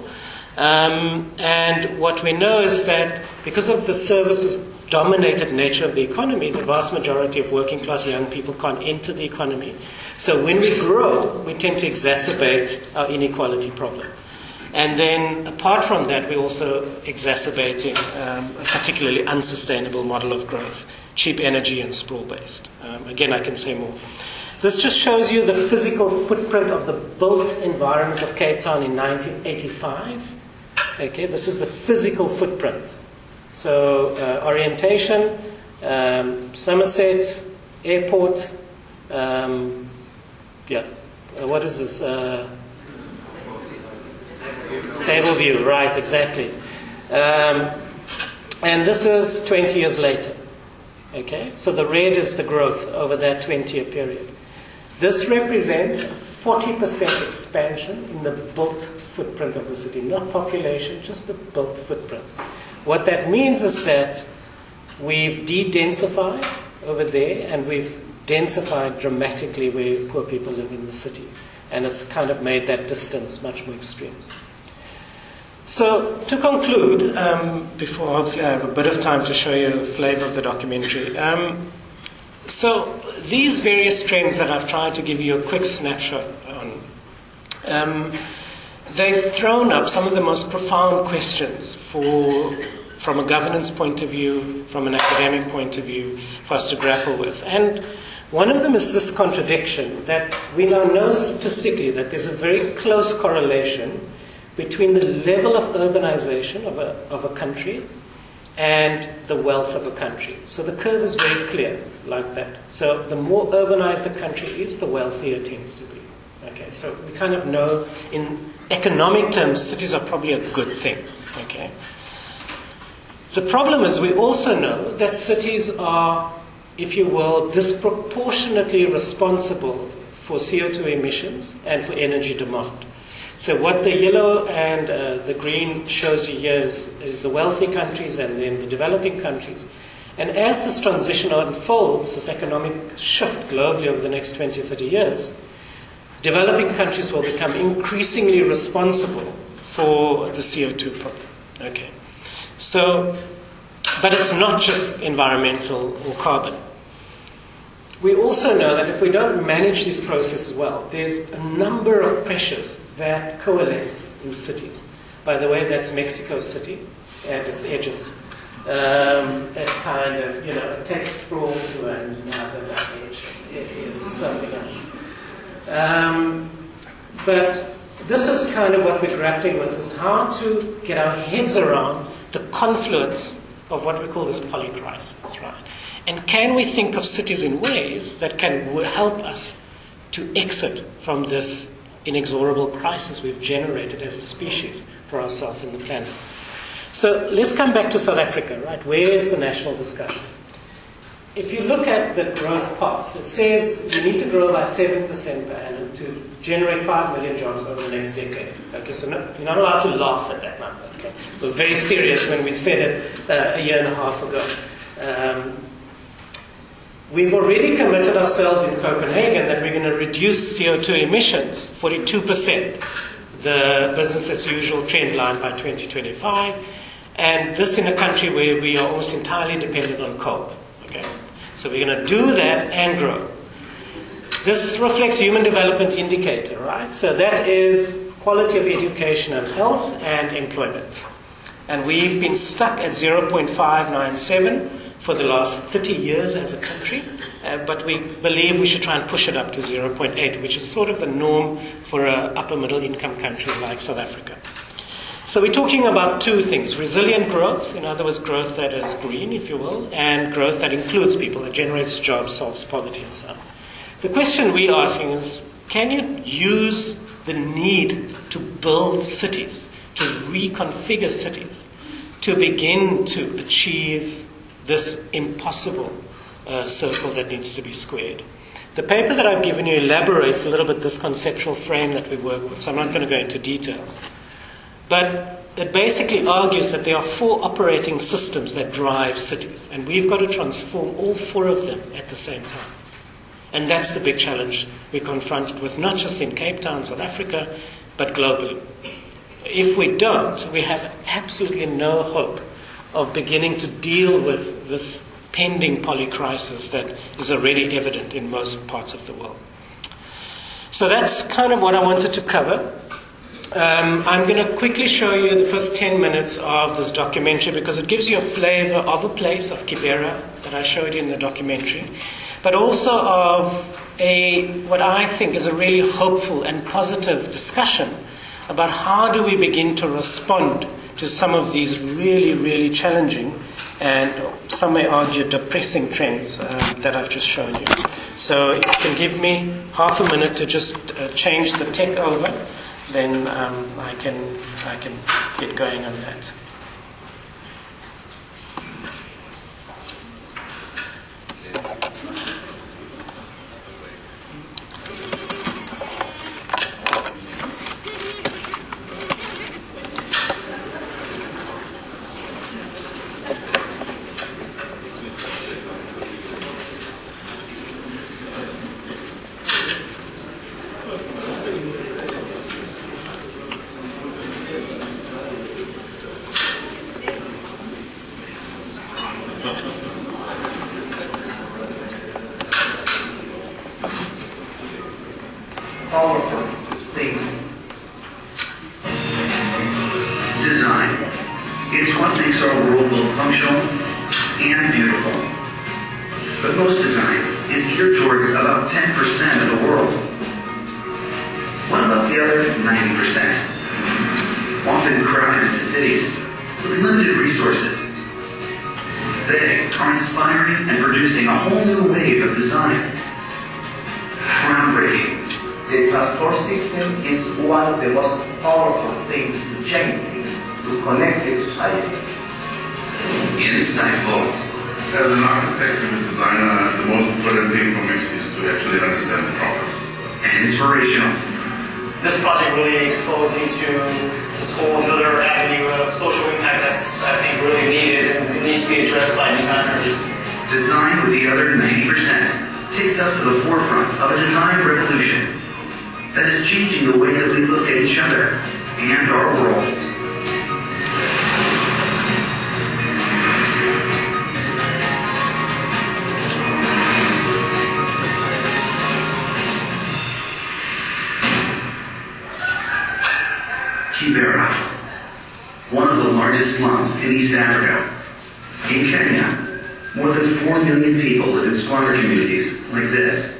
Um, and what we know is that because of the services-dominated nature of the economy, the vast majority of working-class young people can't enter the economy. So when we grow, we tend to exacerbate our inequality problem. And then, apart from that, we're also exacerbating um, a particularly unsustainable model of growth, cheap energy and sprawl-based. Um, again, I can say more. This just shows you the physical footprint of the built environment of Cape Town in nineteen eighty-five. Okay, this is the physical footprint. So uh, orientation, um, Somerset, airport, um, yeah, uh, what is this? Uh, Table view, right, exactly. Um, and this is twenty years later. Okay, so the red is the growth over that twenty-year period. This represents a forty percent expansion in the built footprint of the city, not population, just the built footprint. What that means is that we've de-densified over there, and we've densified dramatically where poor people live in the city. And it's kind of made that distance much more extreme. So, to conclude, um, before hopefully I have a bit of time to show you the flavor of the documentary. Um, so, these various trends that I've tried to give you a quick snapshot on, um, they've thrown up some of the most profound questions for, from a governance point of view, from an academic point of view, for us to grapple with. And one of them is this contradiction that we now know statistically that there's a very close correlation between the level of urbanization of a, of a country and the wealth of a country. So the curve is very clear, like that. So the more urbanized the country is, the wealthier it tends to be. Okay, so we kind of know in economic terms, cities are probably a good thing. Okay. The problem is we also know that cities are, if you will, disproportionately responsible for C O two emissions and for energy demand. So what the yellow and uh, the green shows you here is, is the wealthy countries and then the developing countries. And as this transition unfolds, this economic shift globally over the next twenty, thirty years, developing countries will become increasingly responsible for the C O two problem. Okay. So, but it's not just environmental or carbon. We also know that if we don't manage these processes well, there's a number of pressures that coalesce in cities. By the way, that's Mexico City at its edges. Um, it kind of, you know, it takes sprawl to another dimension. It is something else. Um, but this is kind of what we're grappling with, is how to get our heads around the confluence of what we call this polycrisis, right? And can we think of cities in ways that can help us to exit from this inexorable crisis we've generated as a species for ourselves and the planet? So let's come back to South Africa, right? Where is the national discussion? If you look at the growth path, it says you need to grow by seven percent per annum to generate five million jobs over the next decade. Okay, so no, you're not allowed to laugh at that number. Okay? We're very serious when we said it uh, a year and a half ago. Um, We've already committed ourselves in Copenhagen that we're going to reduce C O two emissions forty-two percent, the business as usual trend line by twenty twenty-five, and this in a country where we are almost entirely dependent on coal. Okay, so we're going to do that and grow. This reflects Human Development Indicator, right? So that is quality of education and health and employment. And we've been stuck at zero point five nine seven for the last thirty years as a country, uh, but we believe we should try and push it up to zero point eight, which is sort of the norm for an upper middle income country like South Africa. So we're talking about two things: resilient growth, in other words, growth that is green, if you will, and growth that includes people, that generates jobs, solves poverty, and so on. The question we're asking is, can you use the need to build cities, to reconfigure cities, to begin to achieve this impossible uh, circle that needs to be squared? The paper that I've given you elaborates a little bit this conceptual frame that we work with, so I'm not going to go into detail. But it basically argues that there are four operating systems that drive cities, and we've got to transform all four of them at the same time. And that's the big challenge we're confronted with, not just in Cape Town, South Africa, but globally. If we don't, we have absolutely no hope of beginning to deal with this pending polycrisis that is already evident in most parts of the world. So that's kind of what I wanted to cover. Um, I'm going to quickly show you the first ten minutes of this documentary because it gives you a flavor of a place, of Kibera, that I showed you in the documentary, but also of a what I think is a really hopeful and positive discussion about how do we begin to respond to some of these really, really challenging and some may argue depressing trends um, that I've just shown you. So if you can give me half a minute to just uh, change the tech over, then um, I can I can get going on that. Powerful thing. Design. It's what makes our world both functional and beautiful. But most design is geared towards about ten percent of the world. What about the other ninety percent? Often crowded into cities with limited resources. They are inspiring and producing a whole new wave of design. Groundbreaking. It transport system is one of the most powerful things to change things, to connect the society. Insightful. As an architect and a designer, the most important thing for me is to actually understand the problem. And inspirational. This project really exposed me to this whole other avenue of social impact that's, I think, really needed and it needs to be addressed by designers. Design with the other ninety percent takes us to the forefront of a design revolution that is changing the way that we look at each other and our world. Kibera, one of the largest slums in East Africa. In Kenya, more than four million people live in squatter communities like this.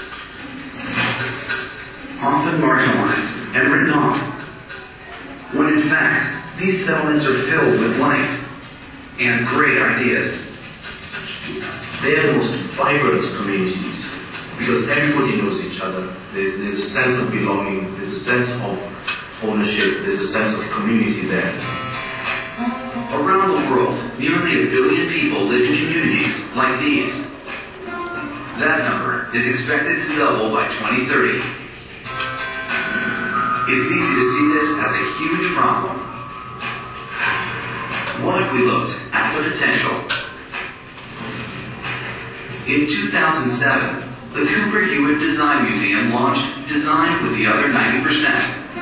Often marginalized and written off, when in fact, these settlements are filled with life and great ideas. They are the most vibrant communities because everybody knows each other. There's, there's a sense of belonging, there's a sense of ownership, there's a sense of community there. Around the world, nearly a billion people live in communities like these. That number is expected to double by twenty thirty. It's easy to see this as a huge problem. What if we looked at the potential? In two thousand seven, the Cooper Hewitt Design Museum launched Design with the Other ninety percent.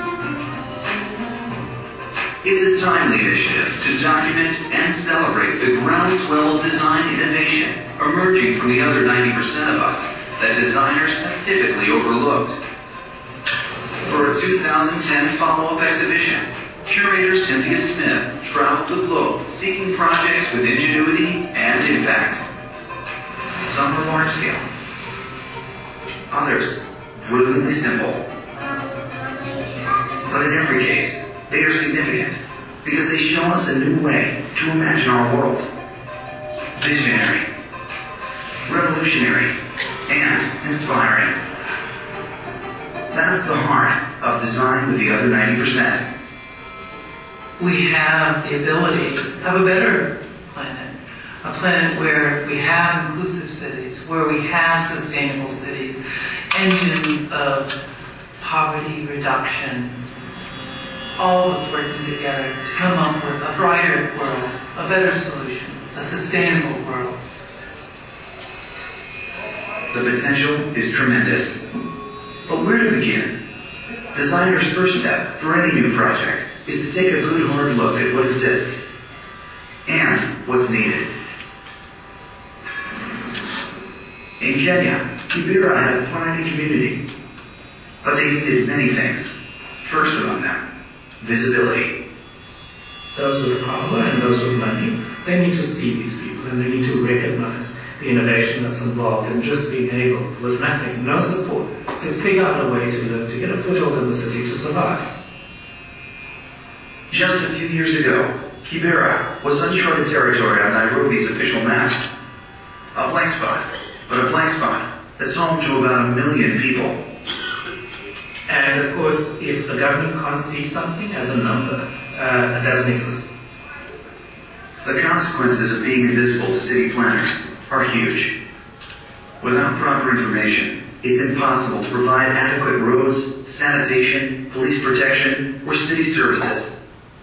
It's a timely initiative to document and celebrate the groundswell of design innovation emerging from the other ninety percent of us that designers have typically overlooked. For a two thousand ten follow-up exhibition, curator Cynthia Smith traveled the globe seeking projects with ingenuity and impact. Some are large-scale, others brilliantly simple. But in every case, they are significant because they show us a new way to imagine our world. Visionary, revolutionary, and inspiring. That's the heart of Design with the Other ninety percent. We have the ability to have a better planet. A planet where we have inclusive cities, where we have sustainable cities, engines of poverty reduction, all of us working together to come up with a brighter world, a better solution, a sustainable world. The potential is tremendous. But where to begin? Designer's first step for any new project is to take a good hard look at what exists and what's needed. In Kenya, Kibera had a thriving community, but they needed many things. First among them, visibility. Those with power and those with money, they need to see these people and they need to recognize the innovation that's involved in just being able, with nothing, no support, to figure out a way to live, to get a foothold in the city, to survive. Just a few years ago, Kibera was uncharted territory on Nairobi's official maps. A blank spot, but a blank spot that's home to about a million people. And of course, if the government can't see something as a number, uh, it doesn't exist. The consequences of being invisible to city planners are huge. Without proper information, it's impossible to provide adequate roads, sanitation, police protection, or city services.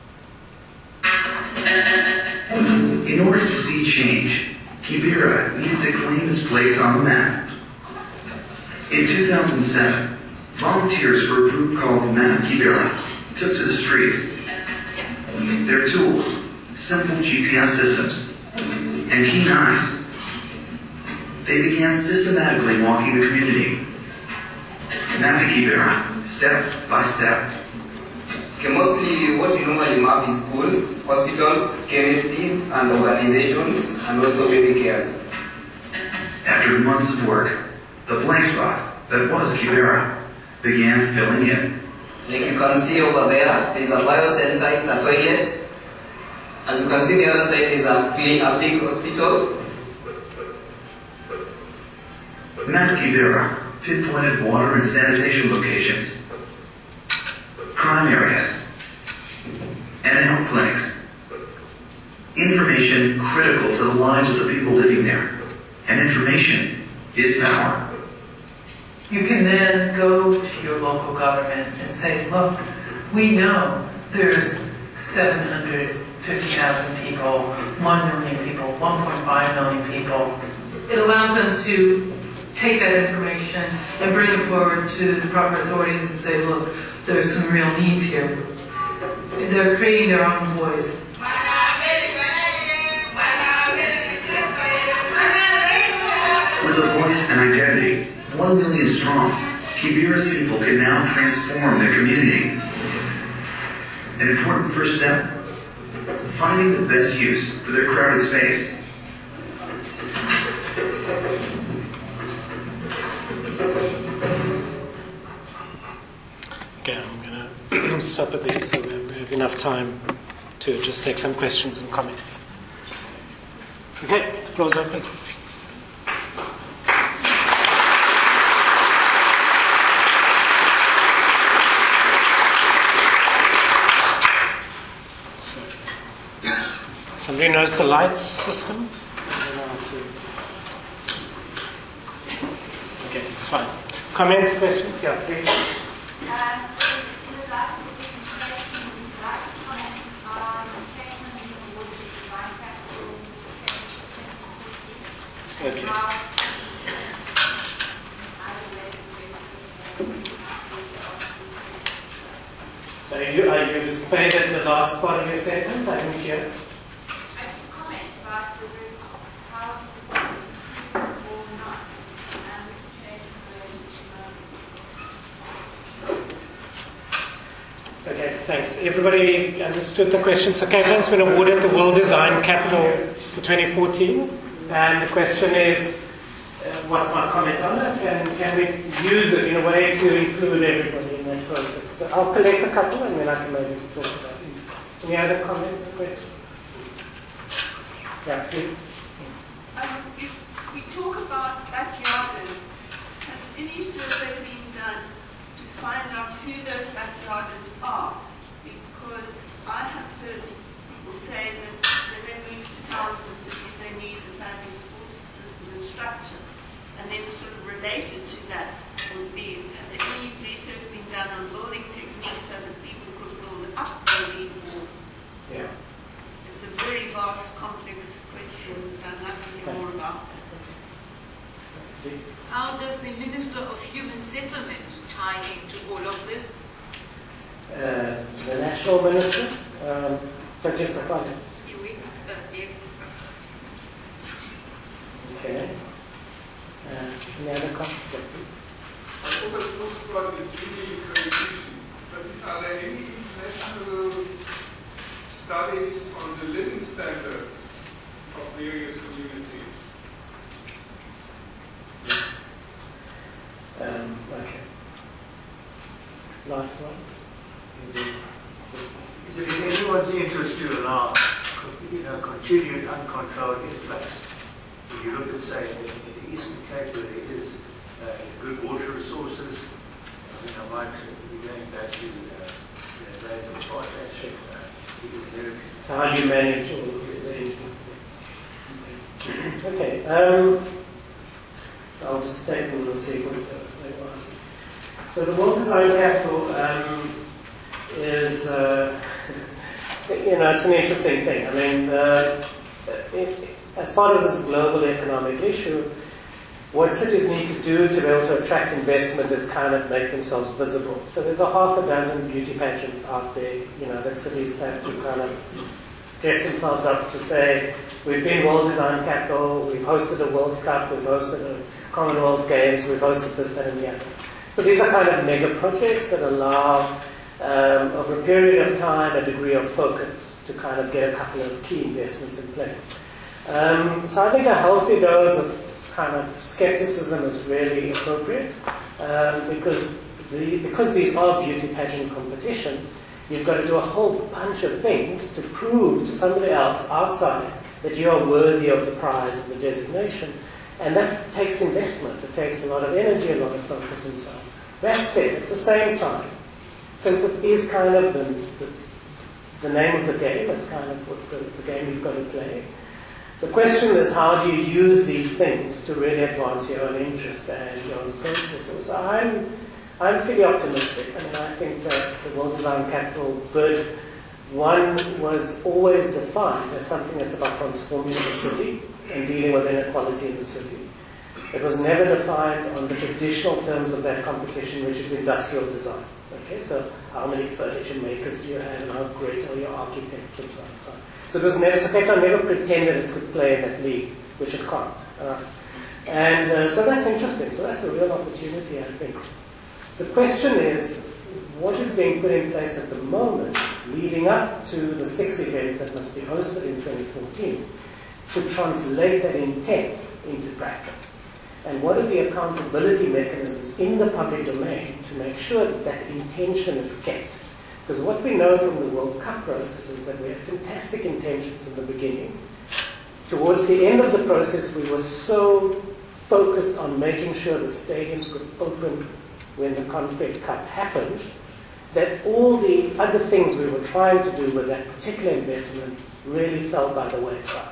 In order to see change, Kibera needed to claim its place on the map. In two thousand seven, volunteers for a group called Map Kibera took to the streets. Their tools, simple G P S systems, and keen eyes. They began systematically walking the community, mapping Kibera step by step. Okay, mostly what you normally map is schools, hospitals, chemistries, and organizations, and also baby cares. After months of work, the blank spot that was Kibera began filling in. Like you can see over there, there is a biocenter, it's a toilet. As you can see the other side is a, a big hospital. Map Kibera pinpointed water and sanitation locations, crime areas, and health clinics. Information critical to the lives of the people living there. And information is power. You can then go to your local government and say, look, we know there's seven hundred fifty thousand people, one million people, one point five million people. It allows them to take that information and bring it forward to the proper authorities and say, look, there's some real needs here. They're creating their own voice. With a voice and identity, one million strong, Kibera's people can now transform their community. An important first step, finding the best use for their crowded space. Okay, I'm going to stop at these so we have enough time to just take some questions and comments. Okay, the floor's open. Somebody knows the lights system? Okay, it's fine. Comments, questions? Yeah, please. Okay. So you, are you just playing at the last part of your sentence? I didn't hear. Okay, thanks. Everybody understood the question. So Cape Town's been awarded the World Design Capital for twenty fourteen. And the question is, uh, what's my comment on it? And can we use it in a way to include everybody in that process? So I'll collect a couple and then I can maybe talk about these. Any other comments or questions? Yeah, please. Um, you, we talk about backyarders. Has any survey been done to find out who those backyarders are? Because I have heard people say that when they move to towns and cities, they need the family support system and structure. And then sort of related to that would be, has any research been done on building techniques so that people could build up building or... Yeah. It's a very vast, complex question. I'd like to hear more about that. How does the Minister of Human Settlement tie into all of this? Uh, the National Minister, um, Professor Sakata. Yes. Okay. Uh, any other comments, please? I always talks about the G D P, but are there any international studies on the living standards of various communities? Um, okay. Last one. Is it in anyone's interest to allow, you know, continued uncontrolled influx? If you look at, say, in the Eastern Cape, where there is uh, good water resources, I think I might be going back to uh, the days of apartheid. Uh, he was American. So how do you manage all the arrangements? Okay. Um, I'll just take them in the sequence that they asked. So the World Design Capital um, is, uh, you know, it's an interesting thing. I mean, uh, it, as part of this global economic issue, what cities need to do to be able to attract investment is kind of make themselves visible. So there's a half a dozen beauty pageants out there, you know, that cities have to kind of dress themselves up to say, we've been World Design Capital, we've hosted a World Cup, we've hosted a Commonwealth Games, we've hosted this, that, and the other. So these are kind of mega projects that allow, um, over a period of time, a degree of focus to kind of get a couple of key investments in place. Um, so I think a healthy dose of kind of skepticism is really appropriate, um, because the, because these are beauty pageant competitions, you've got to do a whole bunch of things to prove to somebody else outside that you are worthy of the prize of the designation. And that takes investment. It takes a lot of energy, a lot of focus, and so on. That said, at the same time, since it is kind of the, the, the name of the game, it's kind of what the, the game you've got to play, the question is, how do you use these things to really advance your own interest and your own processes? So I'm, I'm pretty optimistic. I mean, I think that the World Design Capital bid, one, was always defined as something that's about transforming the city and dealing with inequality in the city. It was never defined on the traditional terms of that competition, which is industrial design. Okay, so how many furniture makers do you have, and how great are your architects, and so on and so on. So it was never, SAPECA never pretended it could play in that league, which it can't. Uh, and uh, so that's interesting. So that's a real opportunity, I think. The question is, what is being put in place at the moment, leading up to the six events that must be hosted in twenty fourteen, to translate that intent into practice? And what are the accountability mechanisms in the public domain to make sure that that intention is kept? Because what we know from the World Cup process is that we had fantastic intentions in the beginning. Towards the end of the process, we were so focused on making sure the stadiums could open when the Confed Cup happened, that all the other things we were trying to do with that particular investment really fell by the wayside.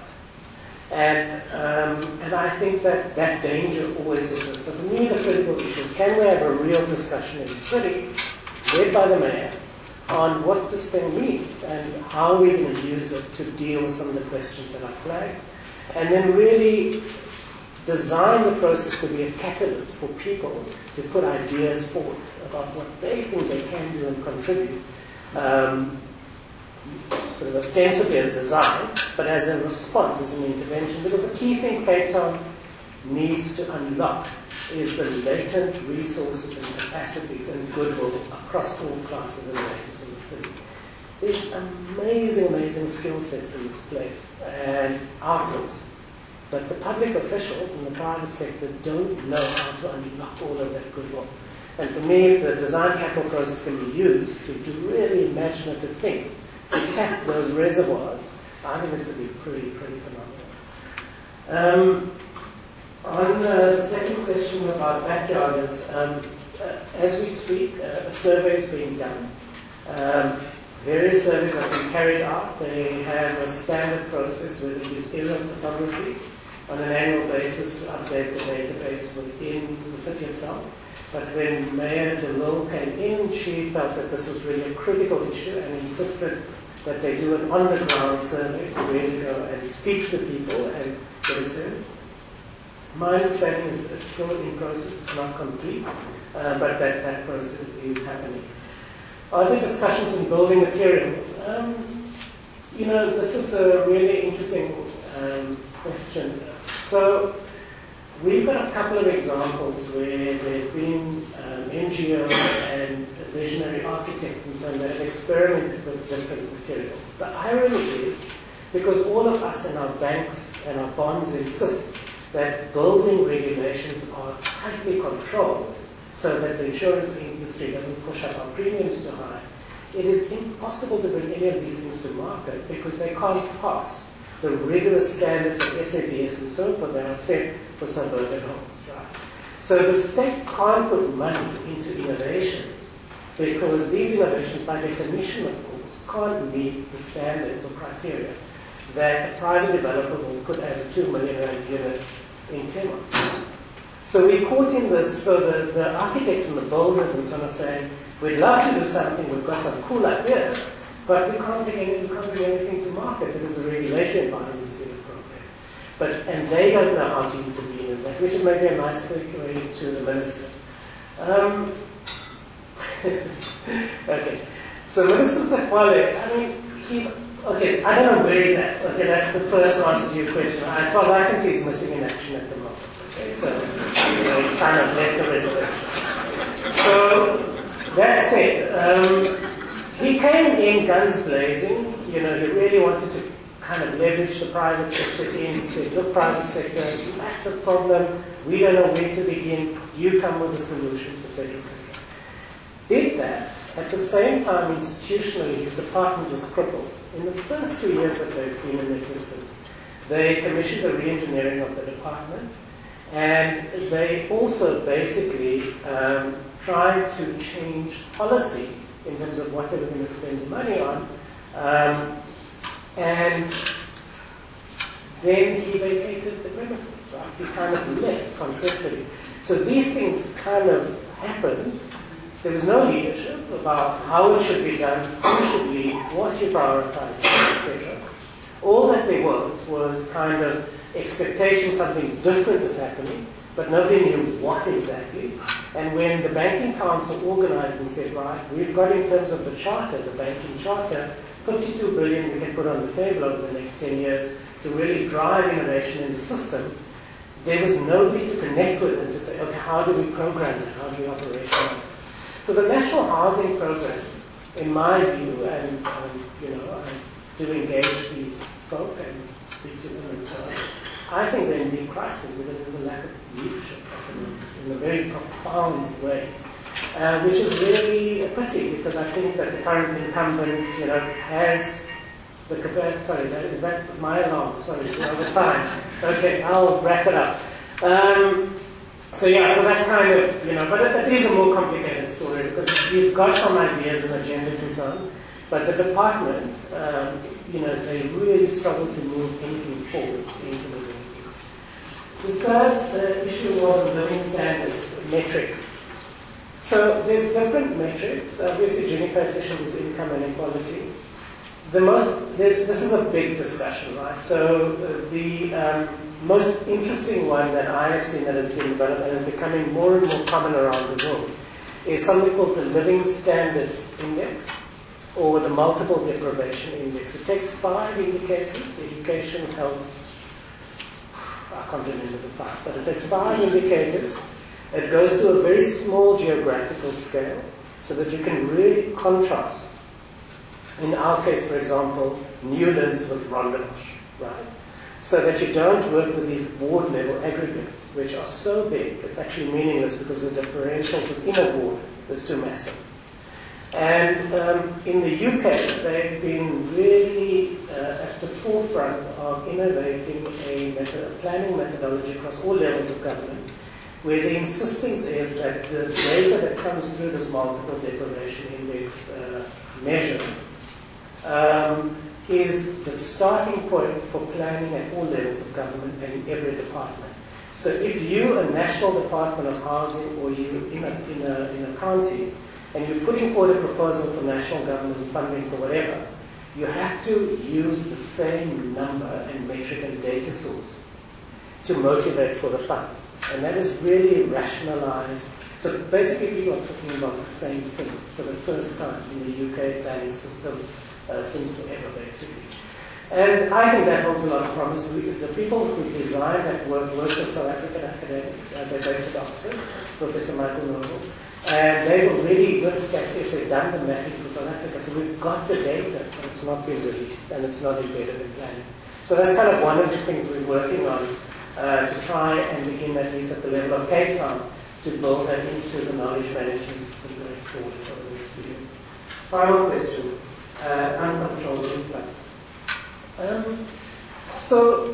And, um, and I think that that danger always exists. So for me, the critical issue is, can we have a real discussion in the city, led by the mayor, on what this thing means and how we're going to use it to deal with some of the questions that are flagged, and then really design the process to be a catalyst for people to put ideas forward about what they think they can do and contribute, um, sort of ostensibly as design, but as a response, as an intervention. Because the key thing Cape Town needs to unlock is the latent resources and capacities and goodwill across all classes and races in the city. There's amazing, amazing skill sets in this place and outlets. But the public officials in the private sector don't know how to unlock all of that goodwill. And for me, if the design capital process can be used to do really imaginative things, to tap those reservoirs, I think it could be pretty, pretty phenomenal. Um, on uh, the second question about backyarders, um, uh, as we speak, uh, a survey is being done. Um, various surveys have been carried out. They have a standard process where they use aerial photography on an annual basis to update the database within the city itself. But when Mayor DeLille came in, she felt that this was really a critical issue and insisted that they do an on-the-ground survey to really go and speak to people and get a sense. My understanding is that it's still in process, it's not complete, uh, but that, that process is happening. Other discussions in building materials. Um, you know, this is a really interesting um, question. So, we've got a couple of examples where there have been um, N G O and visionary architects and so on that have experimented with different materials. The irony is, because all of us and our banks and our bonds insist that building regulations are tightly controlled so that the insurance industry doesn't push up our premiums too high, it is impossible to bring any of these things to market because they can't pass the rigorous standards of S A B S and so forth that are set for suburban homes, right? So the state can't put money into innovations because these innovations, by definition, of course, can't meet the standards or criteria that a private developer will put as a two million rand unit in Claremont. So we're caught in this, so the, the architects and the builders and so on are saying, we'd love to do something, we've got some cool ideas, but we can't take any, we can't bring anything to market because the regulation environment is inappropriate. But, and they don't know how to intervene in that, which is maybe a nice segue to the minister. Um, okay, so Minister Sekwale, I mean, he's, okay, I don't know where he's at. Okay, that's the first answer to your question. As far as I can see, he's missing in action at the moment. Okay, so, you know, he's kind of left the reservation. So, that said, um, he came in guns blazing. You know, he really wanted to kind of leverage the private sector in. He said, look, private sector, massive problem. We don't know where to begin. You come with the solutions, et cetera, et cetera. Did that. At the same time, institutionally, his department was crippled. In the first two years that they've been in existence, they commissioned a re-engineering of the department, And they also basically um, tried to change policy in terms of what they were going to spend the money on. Um, and then he vacated the premises, right? He kind of left conceptually. So these things kind of happened. There was no leadership about how it should be done, who should lead, what you prioritize, et cetera. All that there was was kind of expectation something different is happening, but nobody knew what exactly. And when the Banking Council organized and said, right, we've got in terms of the charter, the banking charter, fifty-two billion we can put on the table over the next ten years to really drive innovation in the system, there was nobody to connect with and to say, okay, how do we program that? How do we operationalize it? So the National Housing Program, in my view, and um, you know, I do engage these folk and speak to them and so on, I think they're in deep crisis because there's a lack of leadership in a very profound way, uh, which is really a pity because I think that the current incumbent, you know, has the capacity. Sorry, that, is that my alarm? Sorry, over time. Okay, I'll wrap it up. Um, so yeah, so that's kind of, you know, but it, it is a more complicated story because he's got some ideas and agendas and so on, but the department, um, you know, they really struggle to move anything forward to implement anything. The third uh, issue was living standards, metrics. So there's different metrics. Obviously, Gini coefficient is income inequality. The most, the, this is a big discussion, right? So uh, the um, most interesting one that I have seen that has been developed and is becoming more and more common around the world is something called the Living Standards Index, or the Multiple Deprivation Index. It takes five indicators: education, health, I can't remember the five, but it takes five indicators. It goes to a very small geographical scale so that you can really contrast. In our case, for example, Newlands with Rondebosch, right? So that you don't work with these ward level aggregates, which are so big, it's actually meaningless because the differentials within a ward is too massive. And um, in the U K, they've been really uh, at the forefront of innovating a, method, a planning methodology across all levels of government, where the insistence is that the data that comes through this multiple deprivation index uh, measure um, is the starting point for planning at all levels of government and in every department. So if you, a national department of housing, or you in a, in a, in a county, and you're putting forward a proposal for national government funding for whatever, you have to use the same number and metric and data source to motivate for the funds. And that is really rationalized. So basically people are talking about the same thing for the first time in the U K planning system uh, since forever, basically. And I think that holds a lot of promise. We, the people who designed that work worked with South African academics. Uh, they're based at Oxford, Professor Michael Noble. And they were really, with Stats S A, done the mapping for South Africa. So we've got the data, but it's not been released, and it's not embedded in planning. So that's kind of one of the things we're working on uh, to try and begin, at least at the level of Cape Town, to build that into the knowledge management system going forward over the next few years. Final question, uh, uncontrolled influx. Um, so,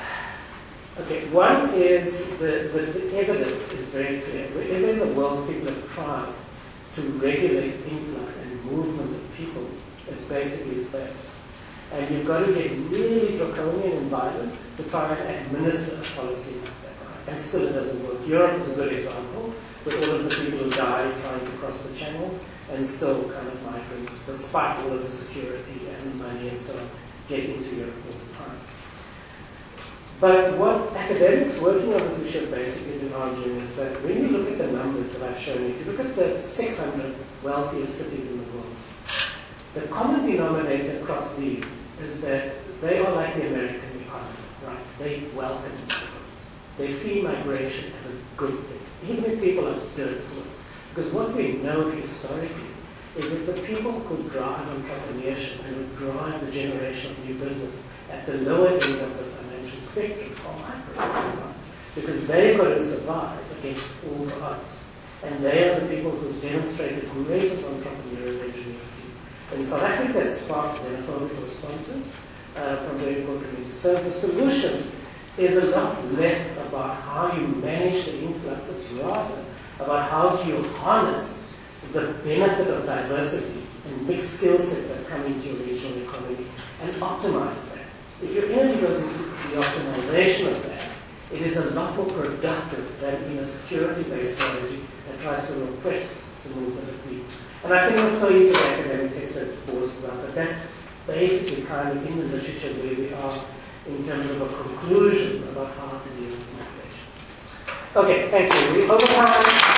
okay, one is the, the, the evidence is very clear. Wherever in the world people have tried to regulate influx and movement of people, it's basically failed. And you've got to get really draconian and violent to try and administer a policy like that. Right? And still it doesn't work. Europe is a good example, with all of the people who died trying to cross the channel, and still kind of migrants, despite all of the security and the money and so on, get into Europe all the time. But what academics working on this issue have basically been arguing is that when you look at the numbers that I've shown you, if you look at the six hundred wealthiest cities in the world, the common denominator across these is that they are like the American economy, right? They welcome immigrants. They see migration as a good thing, even if people are dirt poor. Because what we know historically is that the people who drive entrepreneurship and who drive the generation of new business at the lower end of the financial spectrum are migrants, because they've got to survive against all the odds. And they are the people who demonstrate the greatest entrepreneurial ingenuity. In South Africa, it sparked xenophobic responses uh, from very poor communities. So the solution is a lot less about how you manage the influx. It's rather about how do you harness the benefit of diversity and mixed skill set that come into your regional economy and optimize that. If your energy goes into the optimization of that, it is a lot more productive than in a security-based strategy that tries to repress the movement of people. And I can refer you to the academic text that forces out, but that's basically kind of in the literature where we are in terms of a conclusion about how to deal with migration. Okay, thank you. We over time.